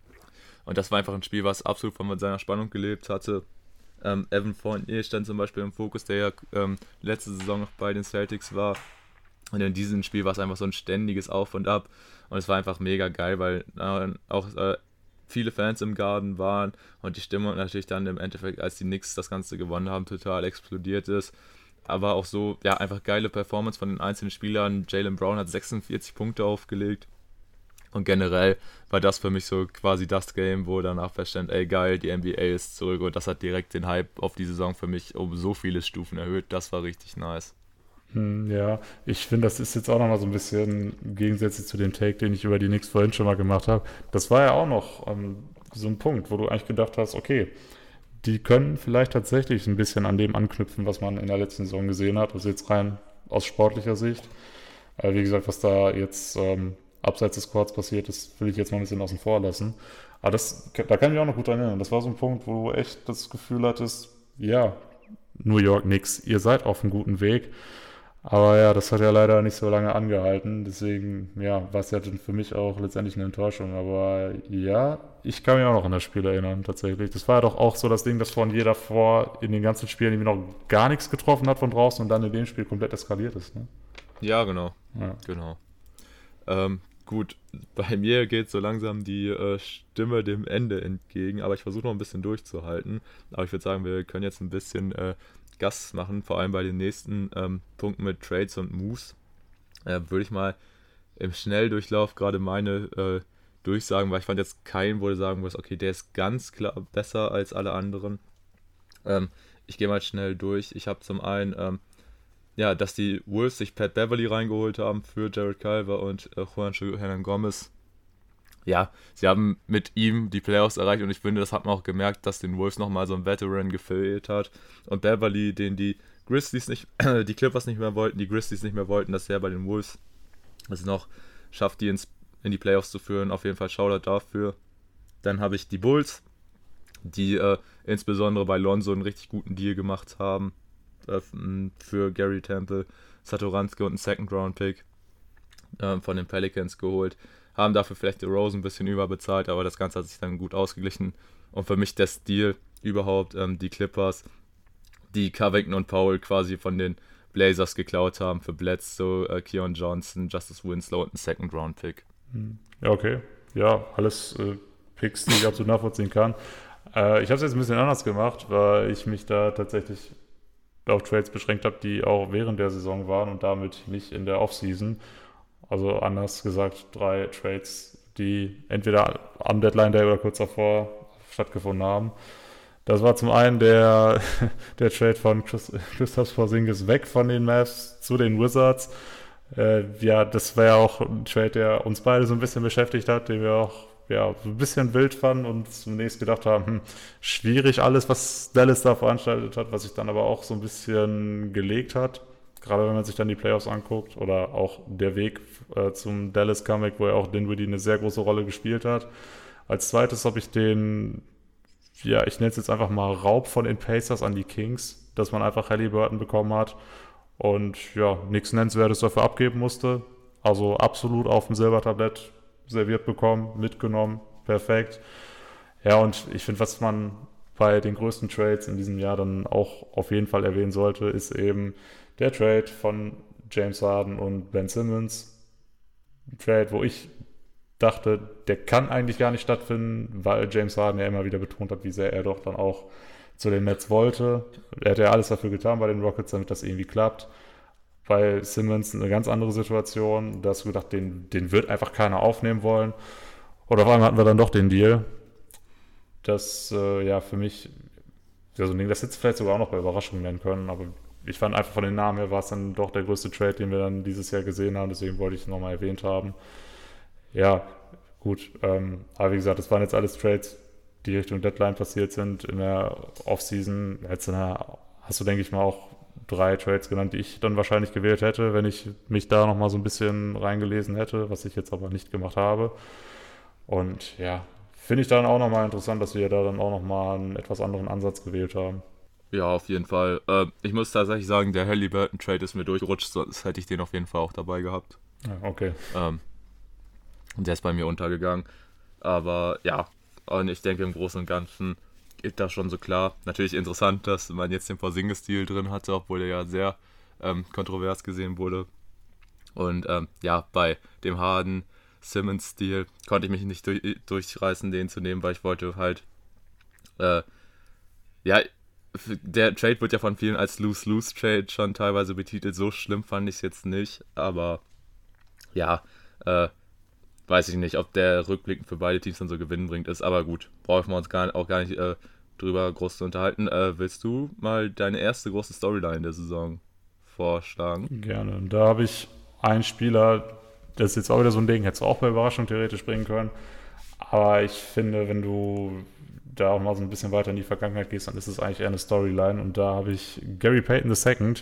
Und das war einfach ein Spiel, was absolut von seiner Spannung gelebt hatte. Ähm, Evan Fournier stand zum Beispiel im Fokus, der ja ähm, letzte Saison noch bei den Celtics war. Und in diesem Spiel war es einfach so ein ständiges Auf und Ab. Und es war einfach mega geil, weil äh, auch äh, viele Fans im Garden waren und die Stimmung natürlich dann im Endeffekt, als die Knicks das Ganze gewonnen haben, total explodiert ist. Aber auch so, ja, einfach geile Performance von den einzelnen Spielern. Jaylen Brown hat sechsundvierzig Punkte aufgelegt. Und generell war das für mich so quasi das Game, wo danach feststand, ey geil, die N B A ist zurück. Und das hat direkt den Hype auf die Saison für mich um so viele Stufen erhöht. Das war richtig nice. Hm, ja, ich finde, das ist jetzt auch nochmal so ein bisschen gegensätzlich zu dem Take, den ich über die Knicks vorhin schon mal gemacht habe. Das war ja auch noch ähm, so ein Punkt, wo du eigentlich gedacht hast, okay, die können vielleicht tatsächlich ein bisschen an dem anknüpfen, was man in der letzten Saison gesehen hat. Also jetzt rein aus sportlicher Sicht. Äh, wie gesagt, was da jetzt ähm, abseits des Courts passiert ist, will ich jetzt mal ein bisschen außen vor lassen. Aber das, da kann ich mich auch noch gut erinnern. Das war so ein Punkt, wo du echt das Gefühl hattest, ja, New York Knicks, ihr seid auf einem guten Weg. Aber ja, das hat ja leider nicht so lange angehalten. Deswegen, ja, war es ja dann für mich auch letztendlich eine Enttäuschung. Aber ja, ich kann mich auch noch an das Spiel erinnern, tatsächlich. Das war ja doch auch so das Ding, dass von jeder vor in den ganzen Spielen irgendwie noch gar nichts getroffen hat von draußen und dann in dem Spiel komplett eskaliert ist. Ne? Ja, genau. Ja. Genau. Ähm, gut, bei mir geht so langsam die äh, Stimme dem Ende entgegen, aber ich versuche noch ein bisschen durchzuhalten. Aber ich würde sagen, wir können jetzt ein bisschen äh, Gas machen, vor allem bei den nächsten ähm, Punkten mit Trades und Moves. Äh, würde ich mal im Schnelldurchlauf gerade meine äh, durchsagen, weil ich fand jetzt keinen, wo du sagen wirst, okay, der ist ganz klar besser als alle anderen. Ähm, ich gehe mal schnell durch. Ich habe zum einen, ähm, ja, dass die Wolves sich Pat Beverly reingeholt haben für Jared Culver und äh, Juancho Hernan-Gomez. Ja, sie haben mit ihm die Playoffs erreicht und ich finde, das hat man auch gemerkt, dass den Wolves nochmal so ein Veteran gefehlt hat. Und Beverly, den die Grizzlies nicht, die Clippers nicht mehr wollten, die Grizzlies nicht mehr wollten, dass er bei den Wolves es noch schafft, die ins, in die Playoffs zu führen. Auf jeden Fall Shoutout dafür. Dann habe ich die Bulls, die äh, insbesondere bei Lonzo einen richtig guten Deal gemacht haben äh, für Gary Temple, Satoransky und einen Second-Round-Pick äh, von den Pelicans geholt. Haben dafür vielleicht die Rose ein bisschen überbezahlt, aber das Ganze hat sich dann gut ausgeglichen. Und für mich der Stil überhaupt, ähm, die Clippers, die Covington und Powell quasi von den Blazers geklaut haben für Bledsoe, äh, Keon Johnson, Justice Winslow und einen Second-Round-Pick. Ja, okay. Ja, alles äh, Picks, die ich absolut nachvollziehen kann. Äh, ich habe es jetzt ein bisschen anders gemacht, weil ich mich da tatsächlich auf Trades beschränkt habe, die auch während der Saison waren und damit nicht in der Offseason. Also anders gesagt, drei Trades, die entweder am Deadline Day oder kurz davor stattgefunden haben. Das war zum einen der, der Trade von Chris, Kristaps Porzingis weg von den Mavs zu den Wizards. Äh, ja, das war ja auch ein Trade, der uns beide so ein bisschen beschäftigt hat, den wir auch ja, so ein bisschen wild fanden und zunächst gedacht haben, hm, schwierig alles, was Dallas da veranstaltet hat, was sich dann aber auch so ein bisschen gelegt hat. Gerade wenn man sich dann die Playoffs anguckt oder auch der Weg äh, zum Dallas Comeback, wo ja auch Dinwiddie eine sehr große Rolle gespielt hat. Als zweites habe ich den, ja, ich nenne es jetzt einfach mal Raub von den Pacers an die Kings, dass man einfach Halliburton bekommen hat und ja, nichts Nennenswertes dafür abgeben musste. Also absolut auf dem Silbertablett serviert bekommen, mitgenommen, perfekt. Ja, und ich finde, was man bei den größten Trades in diesem Jahr dann auch auf jeden Fall erwähnen sollte, ist eben der Trade von James Harden und Ben Simmons. Ein Trade, wo ich dachte, der kann eigentlich gar nicht stattfinden, weil James Harden ja immer wieder betont hat, wie sehr er doch dann auch zu den Nets wollte. Er hat ja alles dafür getan bei den Rockets, damit das irgendwie klappt. Bei Simmons eine ganz andere Situation. Da hast du gedacht, den, den wird einfach keiner aufnehmen wollen. Oder auf einmal hatten wir dann doch den Deal. Das, äh, ja, für mich, ja, so ein Ding, das hätte vielleicht sogar auch noch bei Überraschungen nennen können, aber ich fand einfach von den Namen her war es dann doch der größte Trade, den wir dann dieses Jahr gesehen haben, deswegen wollte ich es nochmal erwähnt haben. Ja, gut, ähm, aber wie gesagt, das waren jetzt alles Trades, die Richtung Deadline passiert sind. In der Offseason jetzt in der, hast du, denke ich mal, auch drei Trades genannt, die ich dann wahrscheinlich gewählt hätte, wenn ich mich da nochmal so ein bisschen reingelesen hätte, was ich jetzt aber nicht gemacht habe. Und ja, finde ich dann auch nochmal interessant, dass wir da dann auch nochmal einen etwas anderen Ansatz gewählt haben. Ja, auf jeden Fall. Äh, ich muss tatsächlich sagen, der Halliburton-Trade ist mir durchgerutscht, sonst hätte ich den auf jeden Fall auch dabei gehabt. Ja, okay. Ähm, und der ist bei mir untergegangen. Aber ja, und ich denke im Großen und Ganzen ist das schon so klar. Natürlich interessant, dass man jetzt den Porzingis-Deal drin hatte, obwohl der ja sehr ähm, kontrovers gesehen wurde. Und ähm, ja, bei dem Harden Simmons-Deal konnte ich mich nicht durch, durchreißen, den zu nehmen, weil ich wollte halt äh, ja, der Trade wird ja von vielen als Lose-Lose-Trade schon teilweise betitelt. So schlimm fand ich es jetzt nicht, aber ja, äh, weiß ich nicht, ob der rückblickend für beide Teams dann so gewinnbringend ist, aber gut, brauchen wir uns gar, auch gar nicht äh, drüber groß zu unterhalten. Äh, willst du mal deine erste große Storyline der Saison vorschlagen? Gerne. Da habe ich einen Spieler, das ist jetzt auch wieder so ein Ding, hättest du auch bei Überraschung theoretisch bringen können, aber ich finde, wenn du da auch mal so ein bisschen weiter in die Vergangenheit gehst, dann ist es eigentlich eher eine Storyline und da habe ich Gary Payton der Zweite.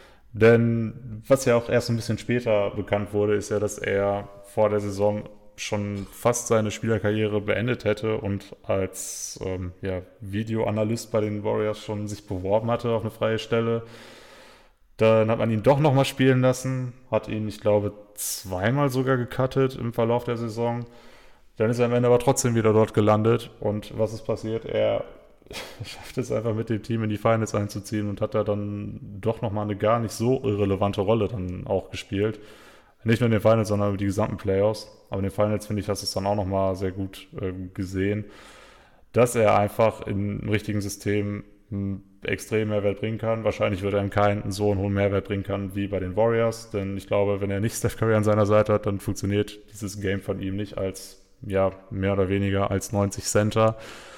Denn was ja auch erst ein bisschen später bekannt wurde, ist ja, dass er vor der Saison schon fast seine Spielerkarriere beendet hätte und als ähm, ja, Videoanalyst bei den Warriors schon sich beworben hatte auf eine freie Stelle. Dann hat man ihn doch nochmal spielen lassen, hat ihn, ich glaube, zweimal sogar gecuttet im Verlauf der Saison. Dann ist er am Ende aber trotzdem wieder dort gelandet. Und was ist passiert? Er schafft es einfach mit dem Team in die Finals einzuziehen und hat da dann doch nochmal eine gar nicht so irrelevante Rolle dann auch gespielt. Nicht nur in den Finals, sondern über die gesamten Playoffs. Aber in den Finals, finde ich, hast du es dann auch nochmal sehr gut äh, gesehen, dass er einfach im richtigen System einen extremen Mehrwert bringen kann. Wahrscheinlich wird er in keinen so einen hohen Mehrwert bringen können wie bei den Warriors. Denn ich glaube, wenn er nicht Steph Curry an seiner Seite hat, dann funktioniert dieses Game von ihm nicht als ja, mehr oder weniger als neunzig Center.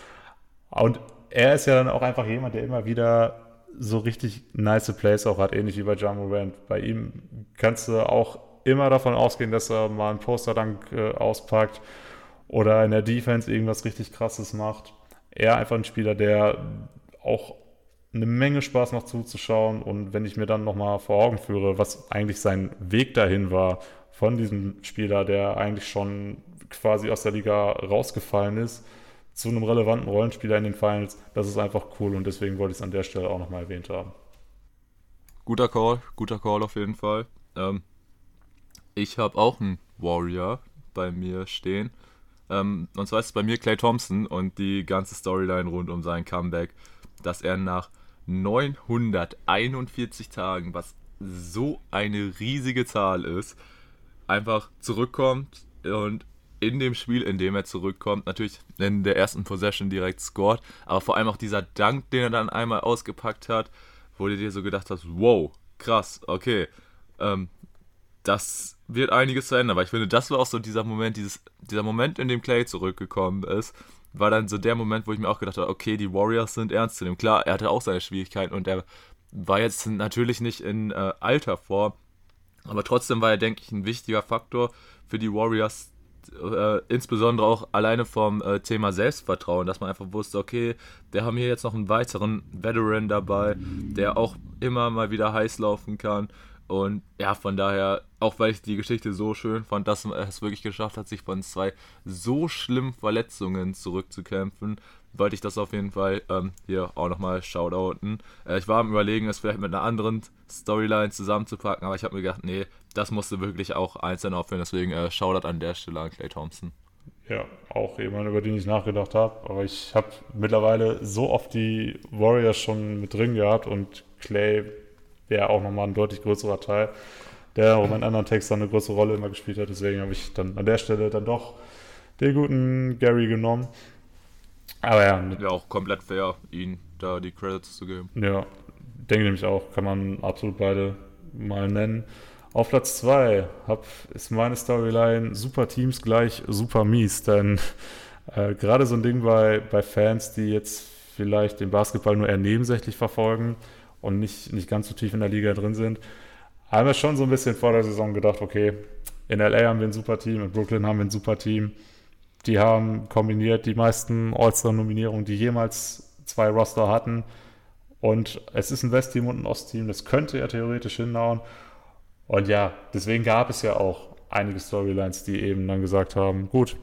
Und er ist ja dann auch einfach jemand, der immer wieder so richtig nice Plays auch hat, ähnlich wie bei Ja Morant. Bei ihm kannst du auch immer davon ausgehen, dass er mal einen Poster-Dunk äh, auspackt oder in der Defense irgendwas richtig Krasses macht. Er einfach ein Spieler, der auch eine Menge Spaß macht zuzuschauen, und wenn ich mir dann nochmal vor Augen führe, was eigentlich sein Weg dahin war, von diesem Spieler, der eigentlich schon quasi aus der Liga rausgefallen ist, zu einem relevanten Rollenspieler in den Finals, das ist einfach cool, und deswegen wollte ich es an der Stelle auch nochmal erwähnt haben. Guter Call, guter Call auf jeden Fall. Ähm, ich habe auch einen Warrior bei mir stehen. Ähm, und zwar ist es bei mir Klay Thompson und die ganze Storyline rund um sein Comeback, dass er nach neunhunderteinundvierzig Tagen, was so eine riesige Zahl ist, einfach zurückkommt und in dem Spiel, in dem er zurückkommt, natürlich in der ersten Possession direkt scored, aber vor allem auch dieser Dank, den er dann einmal ausgepackt hat, wo du dir so gedacht hast, wow, krass, okay, ähm, das wird einiges verändern, weil ich finde, das war auch so dieser Moment, dieses, dieser Moment, in dem Clay zurückgekommen ist, war dann so der Moment, wo ich mir auch gedacht habe, okay, die Warriors sind ernst zu nehmen. Klar, er hatte auch seine Schwierigkeiten und er war jetzt natürlich nicht in äh, alter Form, aber trotzdem war er, denke ich, ein wichtiger Faktor für die Warriors, äh, insbesondere auch alleine vom äh, Thema Selbstvertrauen, dass man einfach wusste, okay, wir haben hier jetzt noch einen weiteren Veteran dabei, der auch immer mal wieder heiß laufen kann. Und ja, von daher, auch weil ich die Geschichte so schön fand, dass er es wirklich geschafft hat, sich von zwei so schlimmen Verletzungen zurückzukämpfen, wollte ich das auf jeden Fall ähm, hier auch nochmal shoutouten. Äh, ich war am Überlegen, es vielleicht mit einer anderen Storyline zusammenzupacken, aber ich habe mir gedacht, nee, das musste wirklich auch einzeln aufhören, deswegen äh, Shoutout an der Stelle an Klay Thompson. Ja, auch jemand, über den ich nachgedacht habe, aber ich habe mittlerweile so oft die Warriors schon mit drin gehabt, und Clay wäre auch nochmal ein deutlich größerer Teil, der auch in anderen Texten eine größere Rolle immer gespielt hat. Deswegen habe ich dann an der Stelle dann doch den guten Gary genommen. Aber ja, mit, Ja, auch komplett fair, ihn da die Credits zu geben. ja, denke nämlich auch, kann man absolut beide mal nennen. Auf Platz zwei hab, ist meine Storyline Super Teams gleich Super Mies, denn äh, gerade so ein Ding bei, bei Fans, die jetzt vielleicht den Basketball nur eher nebensächlich verfolgen und nicht, nicht ganz so tief in der Liga drin sind, haben wir schon so ein bisschen vor der Saison gedacht, okay, in L A haben wir ein super Team, in Brooklyn haben wir ein super Team. Die haben kombiniert die meisten All-Star-Nominierungen, die jemals zwei Roster hatten. Und es ist ein West-Team und ein Ost-Team, das könnte ja theoretisch hinhauen. Und ja, deswegen gab es ja auch einige Storylines, die eben dann gesagt haben, gut,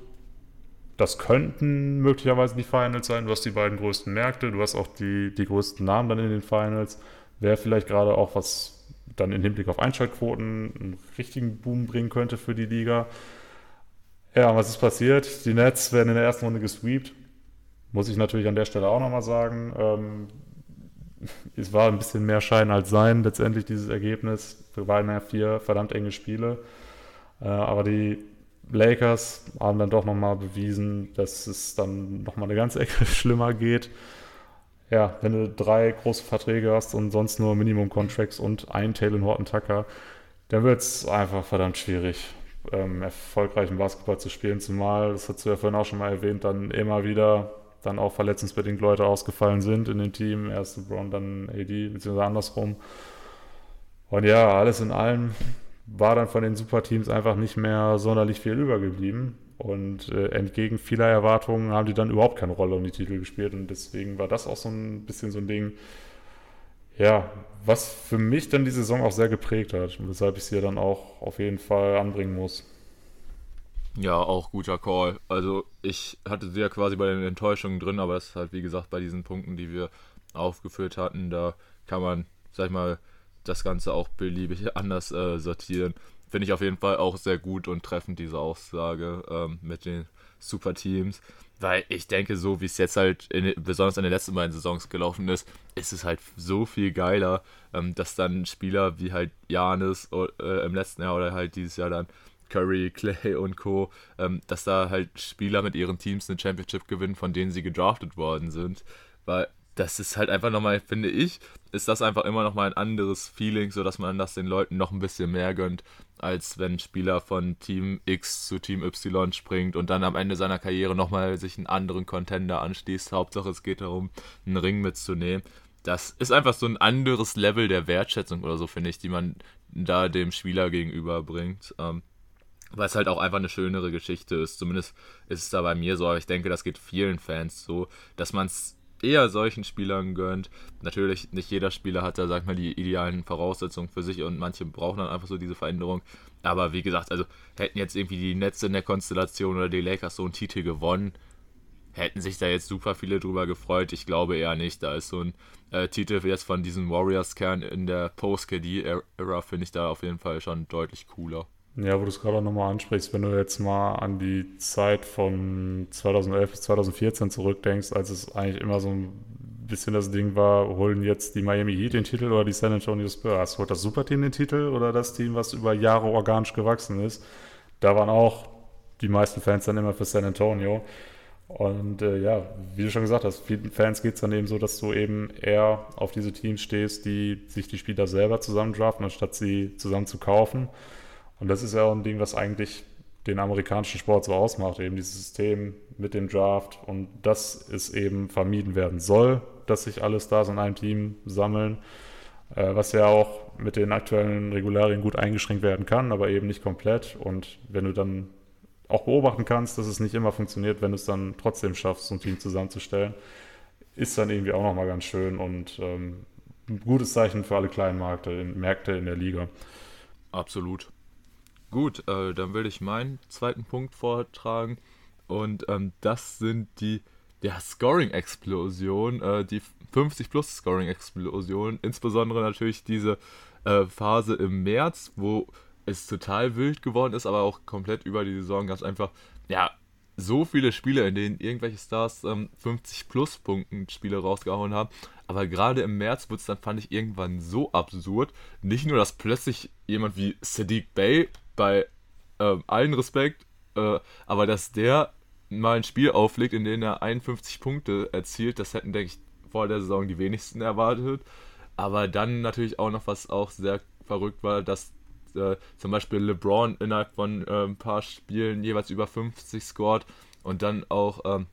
das könnten möglicherweise die Finals sein. Du hast die beiden größten Märkte, du hast auch die, die größten Namen dann in den Finals. Wäre vielleicht gerade auch, was dann im Hinblick auf Einschaltquoten einen richtigen Boom bringen könnte für die Liga. Ja, was ist passiert? Die Nets werden in der ersten Runde gesweept. Muss ich natürlich an der Stelle auch nochmal sagen. Ähm, es war ein bisschen mehr Schein als Sein, letztendlich dieses Ergebnis. Wir waren ja vier verdammt enge Spiele. Äh, aber die Lakers haben dann doch nochmal bewiesen, dass es dann nochmal eine ganze Ecke schlimmer geht. Ja, wenn du drei große Verträge hast und sonst nur Minimum-Contracts und einen Taylor Horton Tucker, dann wird es einfach verdammt schwierig, ähm, erfolgreichen Basketball zu spielen. Zumal, das hast du ja vorhin auch schon mal erwähnt, dann immer wieder dann auch verletzungsbedingt Leute ausgefallen sind in dem Team. Erst LeBron, dann A D, beziehungsweise andersrum. Und ja, alles in allem war dann von den Superteams einfach nicht mehr sonderlich viel übergeblieben. Und äh, entgegen vieler Erwartungen haben die dann überhaupt keine Rolle um die Titel gespielt. Und deswegen war das auch so ein bisschen so ein Ding, ja, was für mich dann die Saison auch sehr geprägt hat. Und weshalb ich sie ja dann auch auf jeden Fall anbringen muss. Ja, auch guter Call. Also ich hatte sie ja quasi bei den Enttäuschungen drin, aber es ist halt wie gesagt bei diesen Punkten, die wir aufgeführt hatten, da kann man, sag ich mal, das Ganze auch beliebig anders äh, sortieren. Finde ich auf jeden Fall auch sehr gut und treffend, diese Aussage ähm, mit den Superteams. Weil ich denke, so wie es jetzt halt, in, besonders in den letzten beiden Saisons gelaufen ist, ist es halt so viel geiler, ähm, dass dann Spieler wie halt Giannis äh, im letzten Jahr oder halt dieses Jahr dann Curry, Clay und Co., ähm, dass da halt Spieler mit ihren Teams eine Championship gewinnen, von denen sie gedraftet worden sind. Weil das ist halt einfach nochmal, finde ich, ist das einfach immer nochmal ein anderes Feeling, so dass man das den Leuten noch ein bisschen mehr gönnt, als wenn ein Spieler von Team X zu Team Y springt und dann am Ende seiner Karriere nochmal sich einen anderen Contender anschließt. Hauptsache es geht darum, einen Ring mitzunehmen. Das ist einfach so ein anderes Level der Wertschätzung oder so, finde ich, die man da dem Spieler gegenüber bringt. Ähm, weil es halt auch einfach eine schönere Geschichte ist. Zumindest ist es da bei mir so, aber ich denke, das geht vielen Fans so, dass man es eher solchen Spielern gönnt. Natürlich, nicht jeder Spieler hat da, sag ich mal, die idealen Voraussetzungen für sich und manche brauchen dann einfach so diese Veränderung. Aber wie gesagt, also hätten jetzt irgendwie die Nets in der Konstellation oder die Lakers so einen Titel gewonnen, hätten sich da jetzt super viele drüber gefreut. Ich glaube eher nicht. Da ist so ein äh, Titel jetzt von diesem Warriors-Kern in der Post-K D-Ära, finde ich da auf jeden Fall schon deutlich cooler. Ja, wo du es gerade nochmal ansprichst, wenn du jetzt mal an die Zeit von zweitausendelf bis zweitausendvierzehn zurückdenkst, als es eigentlich immer so ein bisschen das Ding war, holen jetzt die Miami Heat den Titel oder die San Antonio Spurs? Holt das Superteam den Titel oder das Team, was über Jahre organisch gewachsen ist? Da waren auch die meisten Fans dann immer für San Antonio. Und äh, ja, wie du schon gesagt hast, vielen Fans geht es dann eben so, dass du eben eher auf diese Teams stehst, die sich die Spieler selber zusammen draften, anstatt sie zusammen zu kaufen. Und das ist ja auch ein Ding, was eigentlich den amerikanischen Sport so ausmacht, eben dieses System mit dem Draft und dass es eben vermieden werden soll, dass sich alle Stars in einem Team sammeln, äh, was ja auch mit den aktuellen Regularien gut eingeschränkt werden kann, aber eben nicht komplett. Und wenn du dann auch beobachten kannst, dass es nicht immer funktioniert, wenn du es dann trotzdem schaffst, so ein Team zusammenzustellen, ist dann irgendwie auch nochmal ganz schön und ähm, ein gutes Zeichen für alle kleinen Märkte, Märkte in der Liga. Absolut. Gut, äh, dann will ich meinen zweiten Punkt vortragen und ähm, das sind die ja, Scoring-Explosion, äh, die fünfzig plus Scoring-Explosion, insbesondere natürlich diese äh, Phase im März, wo es total wild geworden ist, aber auch komplett über die Saison ganz einfach, ja, so viele Spiele, in denen irgendwelche Stars ähm, fünfzig plus Punkten Spiele rausgehauen haben, aber gerade im März wurde es dann, fand ich, irgendwann so absurd, nicht nur, dass plötzlich jemand wie Sadiq Bey bei ähm, allen Respekt, äh, aber dass der mal ein Spiel auflegt, in dem er einundfünfzig Punkte erzielt, das hätten, denke ich, vor der Saison die wenigsten erwartet. Aber dann natürlich auch noch, was auch sehr verrückt war, dass äh, zum Beispiel LeBron innerhalb von äh, ein paar Spielen jeweils über fünfzig scored und dann auch ähm,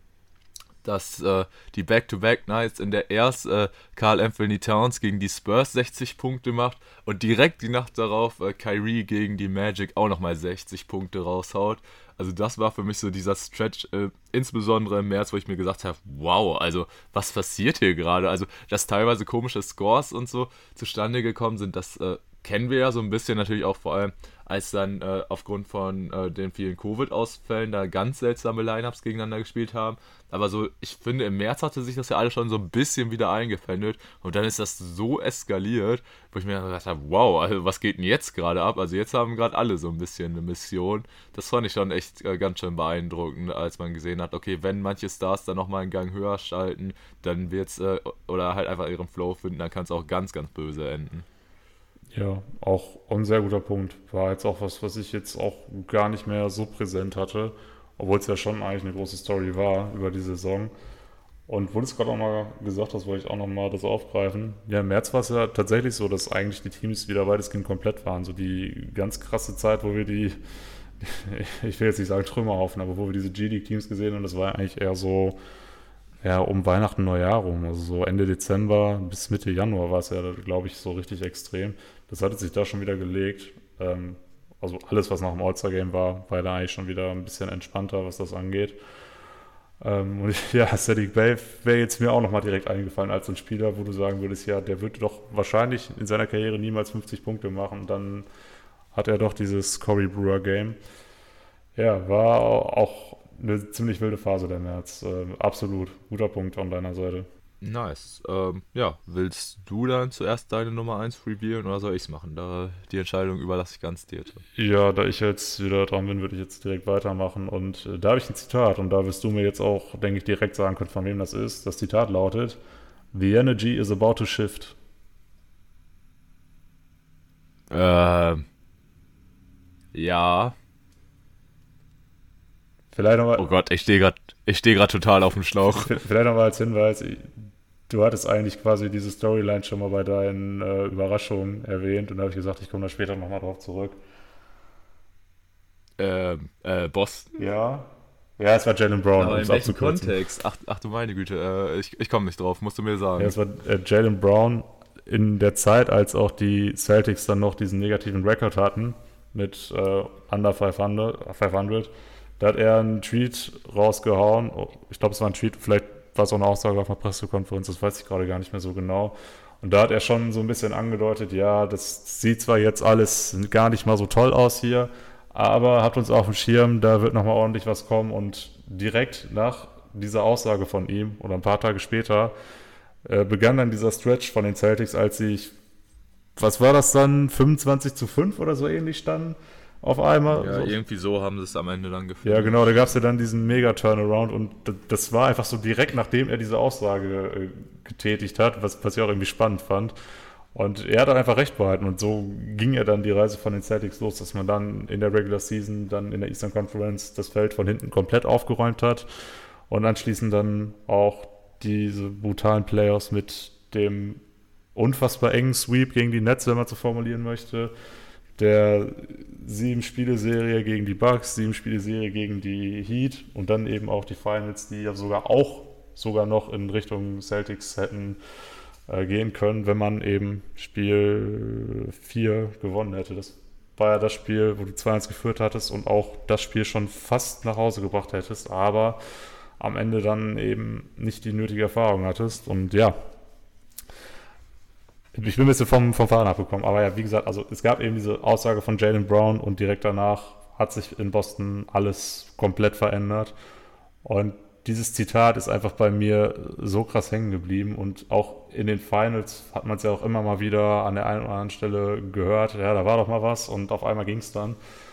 dass äh, die Back-to-Back-Nights, in der erst äh, Karl Anthony Towns gegen die Spurs sechzig Punkte macht und direkt die Nacht darauf äh, Kyrie gegen die Magic auch nochmal sechzig Punkte raushaut. Also das war für mich so dieser Stretch, äh, insbesondere im März, wo ich mir gesagt habe, wow, also was passiert hier gerade? Also dass teilweise komische Scores und so zustande gekommen sind, das äh, kennen wir ja so ein bisschen, natürlich auch vor allem, als dann äh, aufgrund von äh, den vielen Covid-Ausfällen da ganz seltsame Lineups gegeneinander gespielt haben. Aber so, ich finde, im März hatte sich das ja alles schon so ein bisschen wieder eingependelt und dann ist das so eskaliert, wo ich mir gedacht habe, wow, also was geht denn jetzt gerade ab? Also jetzt haben gerade alle so ein bisschen eine Mission. Das fand ich schon echt äh, ganz schön beeindruckend, als man gesehen hat, okay, wenn manche Stars dann nochmal einen Gang höher schalten, dann wird's, äh, oder halt einfach ihren Flow finden, dann kann es auch ganz, ganz böse enden. Ja, auch ein sehr guter Punkt. War jetzt auch was, was ich jetzt auch gar nicht mehr so präsent hatte, obwohl es ja schon eigentlich eine große Story war über die Saison. Und wo du es gerade auch mal gesagt hast, wollte ich auch noch mal das aufgreifen. Ja, im März war es ja tatsächlich so, dass eigentlich die Teams wieder weitestgehend komplett waren. So die ganz krasse Zeit, wo wir die, ich will jetzt nicht sagen Trümmerhaufen, aber wo wir diese G-League-Teams gesehen haben, das war eigentlich eher so, ja, um Weihnachten, Neujahr rum. Also so Ende Dezember bis Mitte Januar war es ja, glaube ich, so richtig extrem. Das hatte sich da schon wieder gelegt. Ähm, also alles, was nach dem All-Star-Game war, war da eigentlich schon wieder ein bisschen entspannter, was das angeht. Ähm, und ich, ja, Sadiq Bey wäre jetzt mir auch nochmal direkt eingefallen als ein Spieler, wo du sagen würdest, ja, der würde doch wahrscheinlich in seiner Karriere niemals fünfzig Punkte machen. Und dann hat er doch dieses Corey Brewer-Game. Ja, war auch eine ziemlich wilde Phase der März. Ähm, absolut. Guter Punkt von deiner Seite. Nice. Ähm, ja, willst du dann zuerst deine Nummer eins revealen oder soll ich es machen? Da die Entscheidung überlasse ich ganz dir. Ja, da ich jetzt wieder dran bin, würde ich jetzt direkt weitermachen. Und äh, da habe ich ein Zitat. Und da wirst du mir jetzt auch, denke ich, direkt sagen können, von wem das ist. Das Zitat lautet: The energy is about to shift. Ähm, ja. Vielleicht nochmal. Oh Gott, ich stehe gerade ich steh grad total auf dem Schlauch. Vielleicht nochmal als Hinweis. du hattest eigentlich quasi diese Storyline schon mal bei deinen äh, Überraschungen erwähnt und da habe ich gesagt, ich komme da später nochmal drauf zurück. Ähm, äh, Boston? Ja, ja, es war Jaylen Brown, um Aber es in welchem abzukürzen. Kontext? Ach, ach du meine Güte, äh, ich, ich komme nicht drauf, musst du mir Ja, sagen. es war äh, Jaylen Brown in der Zeit, als auch die Celtics dann noch diesen negativen Rekord hatten mit äh, Under fünfhundert, fünfhundert. Da hat er einen Tweet rausgehauen. Oh, ich glaube, es war ein Tweet, vielleicht war es auch eine Aussage auf einer Pressekonferenz, das weiß ich gerade gar nicht mehr so genau. Und da hat er schon so ein bisschen angedeutet, ja, das sieht zwar jetzt alles gar nicht mal so toll aus hier, aber habt uns auf dem Schirm, da wird nochmal ordentlich was kommen. Und direkt nach dieser Aussage von ihm oder ein paar Tage später äh, begann dann dieser Stretch von den Celtics, als sie, was war das dann, fünfundzwanzig zu fünf oder so ähnlich standen auf einmal. Ja, So. irgendwie so haben sie es am Ende dann Ja, gefunden. genau, da gab es ja dann diesen Mega-Turnaround und d- das war einfach so direkt, nachdem er diese Aussage äh, getätigt hat, was, was ich auch irgendwie spannend fand. Und er hat dann einfach recht behalten und so ging er dann die Reise von den Celtics los, dass man dann in der Regular Season, dann in der Eastern Conference das Feld von hinten komplett aufgeräumt hat und anschließend dann auch diese brutalen Playoffs mit dem unfassbar engen Sweep gegen die Nets, wenn man so formulieren möchte, der sieben-Spiele-Serie gegen die Bucks, sieben-Spiele-Serie gegen die Heat und dann eben auch die Finals, die ja sogar auch sogar noch in Richtung Celtics hätten äh, gehen können, wenn man eben Spiel vier gewonnen hätte. Das war ja das Spiel, wo du zwei eins geführt hattest und auch das Spiel schon fast nach Hause gebracht hättest, aber am Ende dann eben nicht die nötige Erfahrung hattest. Und ja, ich bin ein bisschen vom, vom Faden abgekommen, aber ja, wie gesagt, also es gab eben diese Aussage von Jaylen Brown und direkt danach hat sich in Boston alles komplett verändert. Und dieses Zitat ist einfach bei mir so krass hängen geblieben und auch in den Finals hat man es ja auch immer mal wieder an der einen oder anderen Stelle gehört, ja, da war doch mal was und auf einmal ging es dann.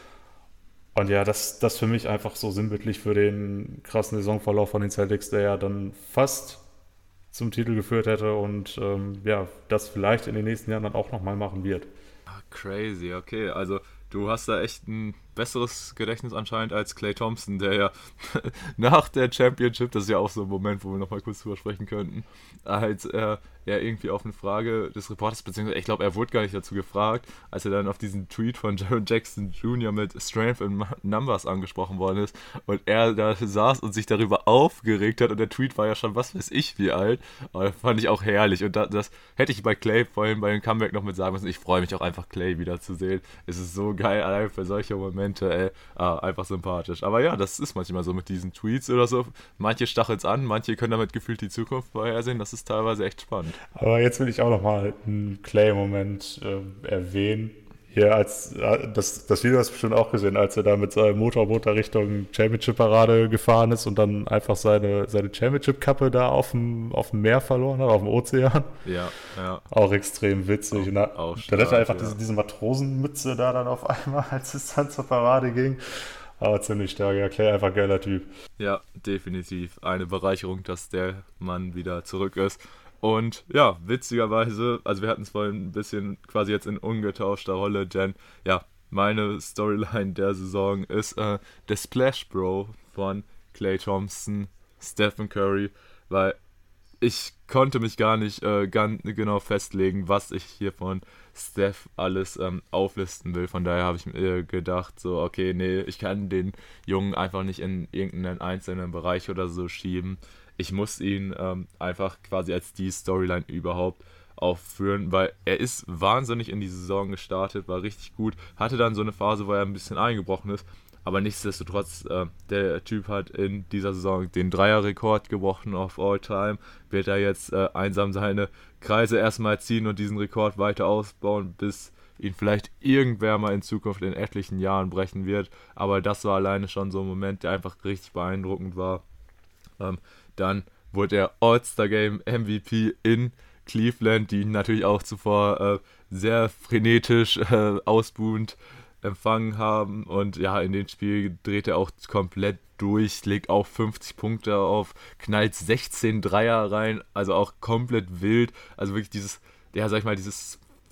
Und ja, das, das für mich einfach so sinnbildlich für den krassen Saisonverlauf von den Celtics, der ja dann fast zum Titel geführt hätte und ähm, ja, das vielleicht in den nächsten Jahren dann auch nochmal machen wird. Ah, crazy, okay. Also du hast da echt ein besseres Gedächtnis anscheinend als Klay Thompson, der ja nach der Championship, das ist ja auch so ein Moment, wo wir nochmal kurz drüber sprechen könnten, als er ja irgendwie auf eine Frage des Reporters, beziehungsweise ich glaube, er wurde gar nicht dazu gefragt, als er dann auf diesen Tweet von Jaren Jackson Junior mit Strength in Numbers angesprochen worden ist und er da saß und sich darüber aufgeregt hat und der Tweet war ja schon was weiß ich wie alt, aber das fand ich auch herrlich und das, das hätte ich bei Klay vorhin bei dem Comeback noch mit sagen müssen. Ich freue mich auch einfach, Klay wiederzusehen. Es ist so geil, allein für solche Momente, ey, ah, einfach sympathisch. Aber ja, das ist manchmal so mit diesen Tweets oder so. Manche stacheln es an, manche können damit gefühlt die Zukunft vorhersehen. Das ist teilweise echt spannend. Aber jetzt will ich auch nochmal einen Clay-Moment äh, erwähnen. Hier als, äh, das, das Video hast du bestimmt auch gesehen, als er da mit seinem Motorboot da Richtung Championship-Parade gefahren ist und dann einfach seine, seine Championship-Kappe da auf dem, auf dem Meer verloren hat, auf dem Ozean. Ja, ja. Auch extrem witzig. Auch, und da, auch dann stark, hat er einfach ja. diese, diese Matrosenmütze da dann auf einmal, als es dann zur Parade ging. Aber ziemlich stark. Ja, Clay einfach geiler Typ. Ja, definitiv. Eine Bereicherung, dass der Mann wieder zurück ist. Und ja, witzigerweise, also wir hatten es vorhin ein bisschen quasi jetzt in ungetauschter Rolle, denn ja, meine Storyline der Saison ist äh, der Splash Bro von Klay Thompson, Stephen Curry, weil ich konnte mich gar nicht äh, ganz genau festlegen, was ich hier von Steph alles ähm, auflisten will. Von daher habe ich mir gedacht, so, okay, nee, ich kann den Jungen einfach nicht in irgendeinen einzelnen Bereich oder so schieben. Ich muss ihn ähm, einfach quasi als die Storyline überhaupt aufführen, weil er ist wahnsinnig in die Saison gestartet, war richtig gut, hatte dann so eine Phase, wo er ein bisschen eingebrochen ist, aber nichtsdestotrotz, äh, der Typ hat in dieser Saison den Dreierrekord gebrochen auf All-Time, wird er jetzt äh, einsam seine Kreise erstmal ziehen und diesen Rekord weiter ausbauen, bis ihn vielleicht irgendwer mal in Zukunft in etlichen Jahren brechen wird, aber das war alleine schon so ein Moment, der einfach richtig beeindruckend war. Ähm, dann wurde er All-Star-Game M V P in Cleveland, die ihn natürlich auch zuvor äh, sehr frenetisch äh, ausbuhend empfangen haben. Und ja, in dem Spiel dreht er auch komplett durch, legt auch fünfzig Punkte auf, knallt sechzehn Dreier rein, also auch komplett wild. Also wirklich dieses, ja, sag ich mal, dieses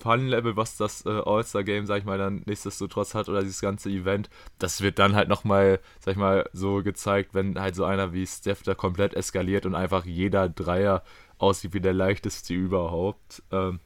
Fun-Level, was das äh, All-Star-Game, sag ich mal, dann nichtsdestotrotz hat oder dieses ganze Event, das wird dann halt nochmal, sag ich mal, so gezeigt, wenn halt so einer wie Steph da komplett eskaliert und einfach jeder Dreier aussieht wie der leichteste überhaupt. Ähm,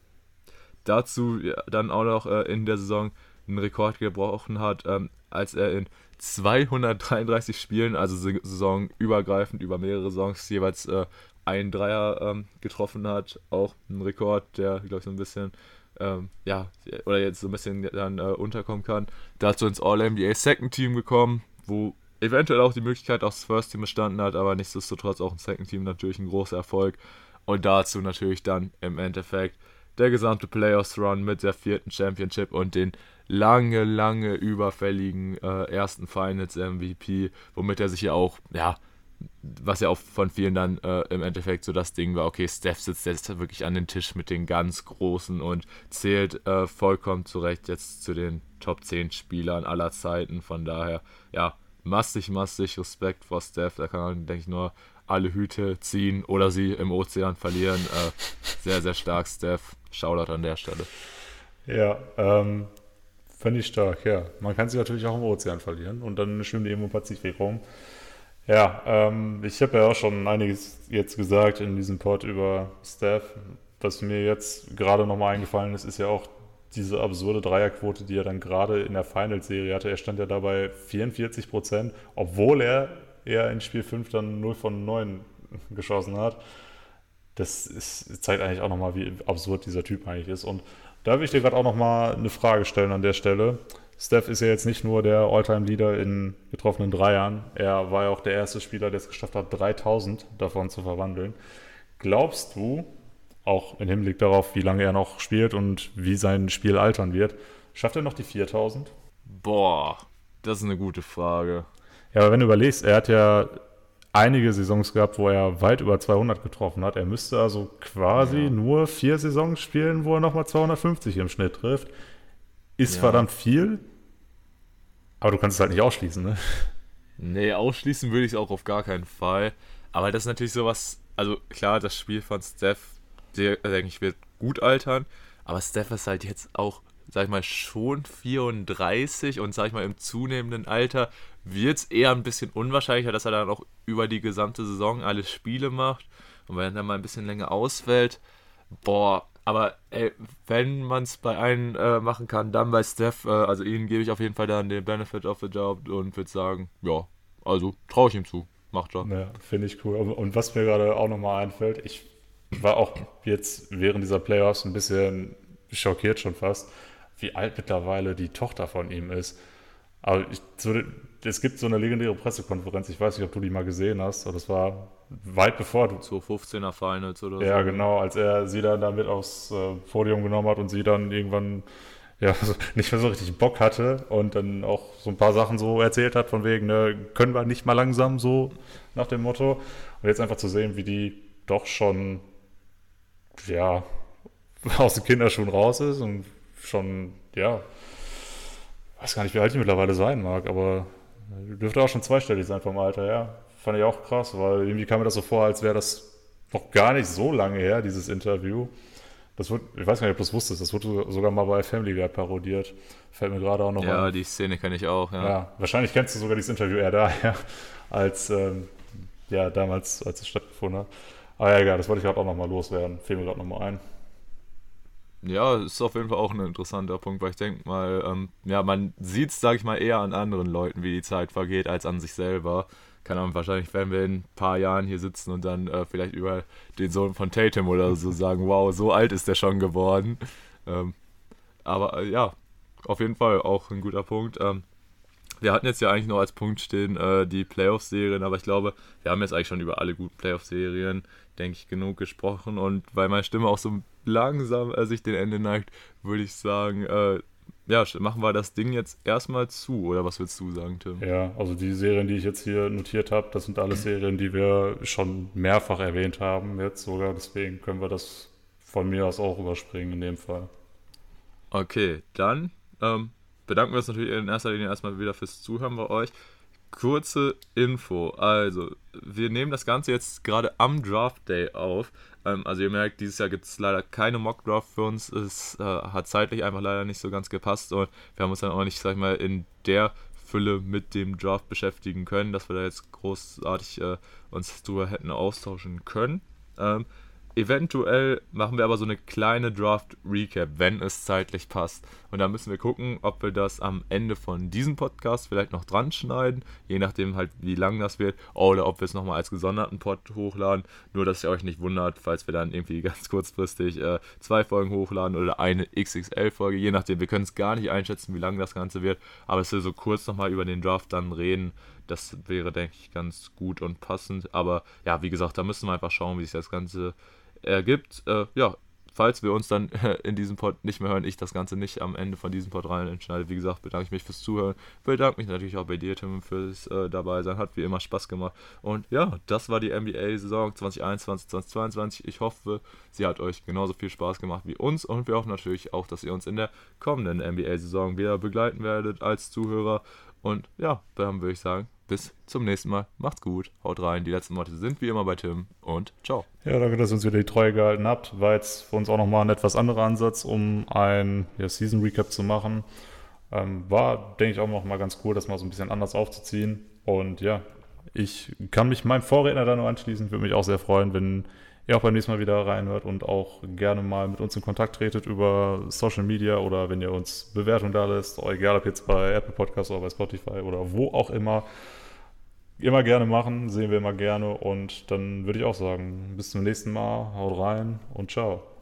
dazu ja, dann auch noch äh, in der Saison einen Rekord gebrochen hat, ähm, als er in zweihundertdreiunddreißig Spielen, also saisonübergreifend über mehrere Saisons jeweils äh, einen Dreier ähm, getroffen hat. Auch ein Rekord, der, glaube ich, so ein bisschen, ähm, ja, oder jetzt so ein bisschen dann äh, unterkommen kann. Dazu ins All-N B A Second Team gekommen, wo eventuell auch die Möglichkeit aufs First Team bestanden hat, aber nichtsdestotrotz auch ein Second Team natürlich ein großer Erfolg. Und dazu natürlich dann im Endeffekt der gesamte Playoffs-Run mit der vierten Championship und den lange, lange überfälligen äh, ersten Finals-M V P, womit er sich ja auch, ja, was ja auch von vielen dann äh, im Endeffekt so das Ding war, okay, Steph sitzt jetzt wirklich an den Tisch mit den ganz Großen und zählt äh, vollkommen zurecht jetzt zu den Top zehn Spielern aller Zeiten. Von daher, ja, massig, massig Respekt vor Steph. Da kann man, denke ich, nur alle Hüte ziehen oder sie im Ozean verlieren. Äh, sehr, sehr stark, Steph. Shoutout an der Stelle. Ja, ähm, finde ich stark, ja. Man kann sie natürlich auch im Ozean verlieren und dann schwimmen die im Pazifik rum. Ja, ähm, ich habe ja auch schon einiges jetzt gesagt in diesem Pod über Steph. Was mir jetzt gerade nochmal eingefallen ist, ist ja auch diese absurde Dreierquote, die er dann gerade in der Finals-Serie hatte. Er stand ja dabei vierundvierzig Prozent, obwohl er eher in Spiel fünf dann null von neun geschossen hat. Das ist, zeigt eigentlich auch nochmal, wie absurd dieser Typ eigentlich ist. Und da will ich dir gerade auch nochmal eine Frage stellen an der Stelle. Steph ist ja jetzt nicht nur der All-Time-Leader in getroffenen Dreiern. Er war ja auch der erste Spieler, der es geschafft hat, dreitausend davon zu verwandeln. Glaubst du, auch im Hinblick darauf, wie lange er noch spielt und wie sein Spiel altern wird, schafft er noch die viertausend? Boah, das ist eine gute Frage. Ja, aber wenn du überlegst, er hat ja einige Saisons gehabt, wo er weit über zweihundert getroffen hat. Er müsste also quasi Ja. nur vier Saisons spielen, wo er nochmal zweihundertfünfzig im Schnitt trifft. Ist Ja. verdammt viel, aber du kannst es halt nicht ausschließen, ne? Nee, ausschließen würde ich es auch auf gar keinen Fall. Aber das ist natürlich sowas, also klar, das Spiel von Steph, der, denke ich, wird gut altern. Aber Steph ist halt jetzt auch, sag ich mal, schon vierunddreißig und sag ich mal, im zunehmenden Alter wird es eher ein bisschen unwahrscheinlicher, dass er dann auch über die gesamte Saison alle Spiele macht. Und wenn er dann mal ein bisschen länger ausfällt, boah, aber ey, wenn man es bei einem äh, machen kann, dann bei Steph, äh, also ihnen gebe ich auf jeden Fall dann den Benefit of the Doubt und würde sagen, ja, also traue ich ihm zu, macht er. Ja, finde ich cool. Und, und was mir gerade auch nochmal einfällt, ich war auch jetzt während dieser Playoffs ein bisschen schockiert schon fast, wie alt mittlerweile die Tochter von ihm ist. Aber ich, so, es gibt so eine legendäre Pressekonferenz, ich weiß nicht, ob du die mal gesehen hast, aber das war weit bevor du... So fünfzehner Finals oder Ja, so. genau, als er sie dann damit aufs äh, Podium genommen hat und sie dann irgendwann ja, so nicht mehr so richtig Bock hatte und dann auch so ein paar Sachen so erzählt hat, von wegen, ne, können wir nicht mal langsam, so nach dem Motto. Und jetzt einfach zu sehen, wie die doch schon, ja, aus den Kinderschuhen raus ist und schon, ja, weiß gar nicht, wie alt die mittlerweile sein mag, aber dürfte auch schon zweistellig sein vom Alter, ja. Fand ich auch krass, weil irgendwie kam mir das so vor, als wäre das noch gar nicht so lange her, dieses Interview. Das wird, ich weiß gar nicht, ob du das wusstest, das wurde sogar mal bei Family Guy parodiert. Fällt mir gerade auch noch Ja, an. die Szene kenne ich auch, ja. Ja, wahrscheinlich kennst du sogar dieses Interview eher daher, als ähm, ja, damals, als es stattgefunden hat. Aber ja, egal, das wollte ich gerade auch nochmal loswerden. Fällt mir gerade nochmal ein. Ja, ist auf jeden Fall auch ein interessanter Punkt, weil ich denke mal, ähm, ja, man sieht es, sage ich mal, eher an anderen Leuten, wie die Zeit vergeht, als an sich selber. Keine Ahnung, wahrscheinlich werden wir in ein paar Jahren hier sitzen und dann äh, vielleicht über den Sohn von Tatum oder so sagen, wow, so alt ist der schon geworden. Ähm, aber äh, ja, auf jeden Fall auch ein guter Punkt. Ähm, wir hatten jetzt ja eigentlich noch als Punkt stehen äh, die Playoff-Serien, aber ich glaube, wir haben jetzt eigentlich schon über alle guten Playoff-Serien, denke ich, genug gesprochen. Und weil meine Stimme auch so langsam äh, sich dem Ende neigt, würde ich sagen, äh, ja, machen wir das Ding jetzt erstmal zu. Oder was willst du sagen, Tim? Ja, also die Serien, die ich jetzt hier notiert habe, das sind alles Serien, die wir schon mehrfach erwähnt haben jetzt sogar. Deswegen können wir das von mir aus auch überspringen in dem Fall. Okay, dann ähm, bedanken wir uns natürlich in erster Linie erstmal wieder fürs Zuhören bei euch. kurze Info. Also, wir nehmen das Ganze jetzt gerade am Draft Day auf. Ähm, also ihr merkt, dieses Jahr gibt es leider keine Mock Draft für uns. Es äh, hat zeitlich einfach leider nicht so ganz gepasst und wir haben uns dann auch nicht, sag ich mal, in der Fülle mit dem Draft beschäftigen können, dass wir da jetzt großartig äh, uns drüber hätten austauschen können. Ähm, Eventuell machen wir aber so eine kleine Draft-Recap, wenn es zeitlich passt. Und da müssen wir gucken, ob wir das am Ende von diesem Podcast vielleicht noch dran schneiden, je nachdem halt, wie lang das wird, oder ob wir es nochmal als gesonderten Pod hochladen. Nur, dass ihr euch nicht wundert, falls wir dann irgendwie ganz kurzfristig äh, zwei Folgen hochladen oder eine X X L-Folge, je nachdem. Wir können es gar nicht einschätzen, wie lang das Ganze wird, aber es will so kurz nochmal über den Draft dann reden. Das wäre, denke ich, ganz gut und passend. Aber ja, wie gesagt, da müssen wir einfach schauen, wie sich das Ganze ergibt. Äh, ja, falls wir uns dann äh, in diesem Pod nicht mehr hören, ich das Ganze nicht am Ende von diesem Pod rein entschneide, wie gesagt, bedanke ich mich fürs Zuhören. Bedanke mich natürlich auch bei dir, Tim, fürs äh, dabei sein. Hat wie immer Spaß gemacht. Und ja, das war die N B A-Saison zwanzig einundzwanzig, zwanzig zweiundzwanzig. Ich hoffe, sie hat euch genauso viel Spaß gemacht wie uns und wir hoffen natürlich auch, dass ihr uns in der kommenden N B A-Saison wieder begleiten werdet als Zuhörer. Und ja, dann würde ich sagen, bis zum nächsten Mal. Macht's gut, haut rein. Die letzten Worte sind wie immer bei Tim und ciao. Ja, danke, dass ihr uns wieder die Treue gehalten habt. War jetzt für uns auch nochmal ein etwas anderer Ansatz, um ein ja, Season Recap zu machen. Ähm, war, denke ich, auch nochmal ganz cool, das mal so ein bisschen anders aufzuziehen. Und ja, ich kann mich meinem Vorredner da nur anschließen. Würde mich auch sehr freuen, wenn ihr auch beim nächsten Mal wieder reinhört und auch gerne mal mit uns in Kontakt tretet über Social Media oder wenn ihr uns Bewertung da lässt, egal ob jetzt bei Apple Podcasts oder bei Spotify oder wo auch immer. Immer gerne machen, sehen wir immer gerne und dann würde ich auch sagen, bis zum nächsten Mal, haut rein und ciao.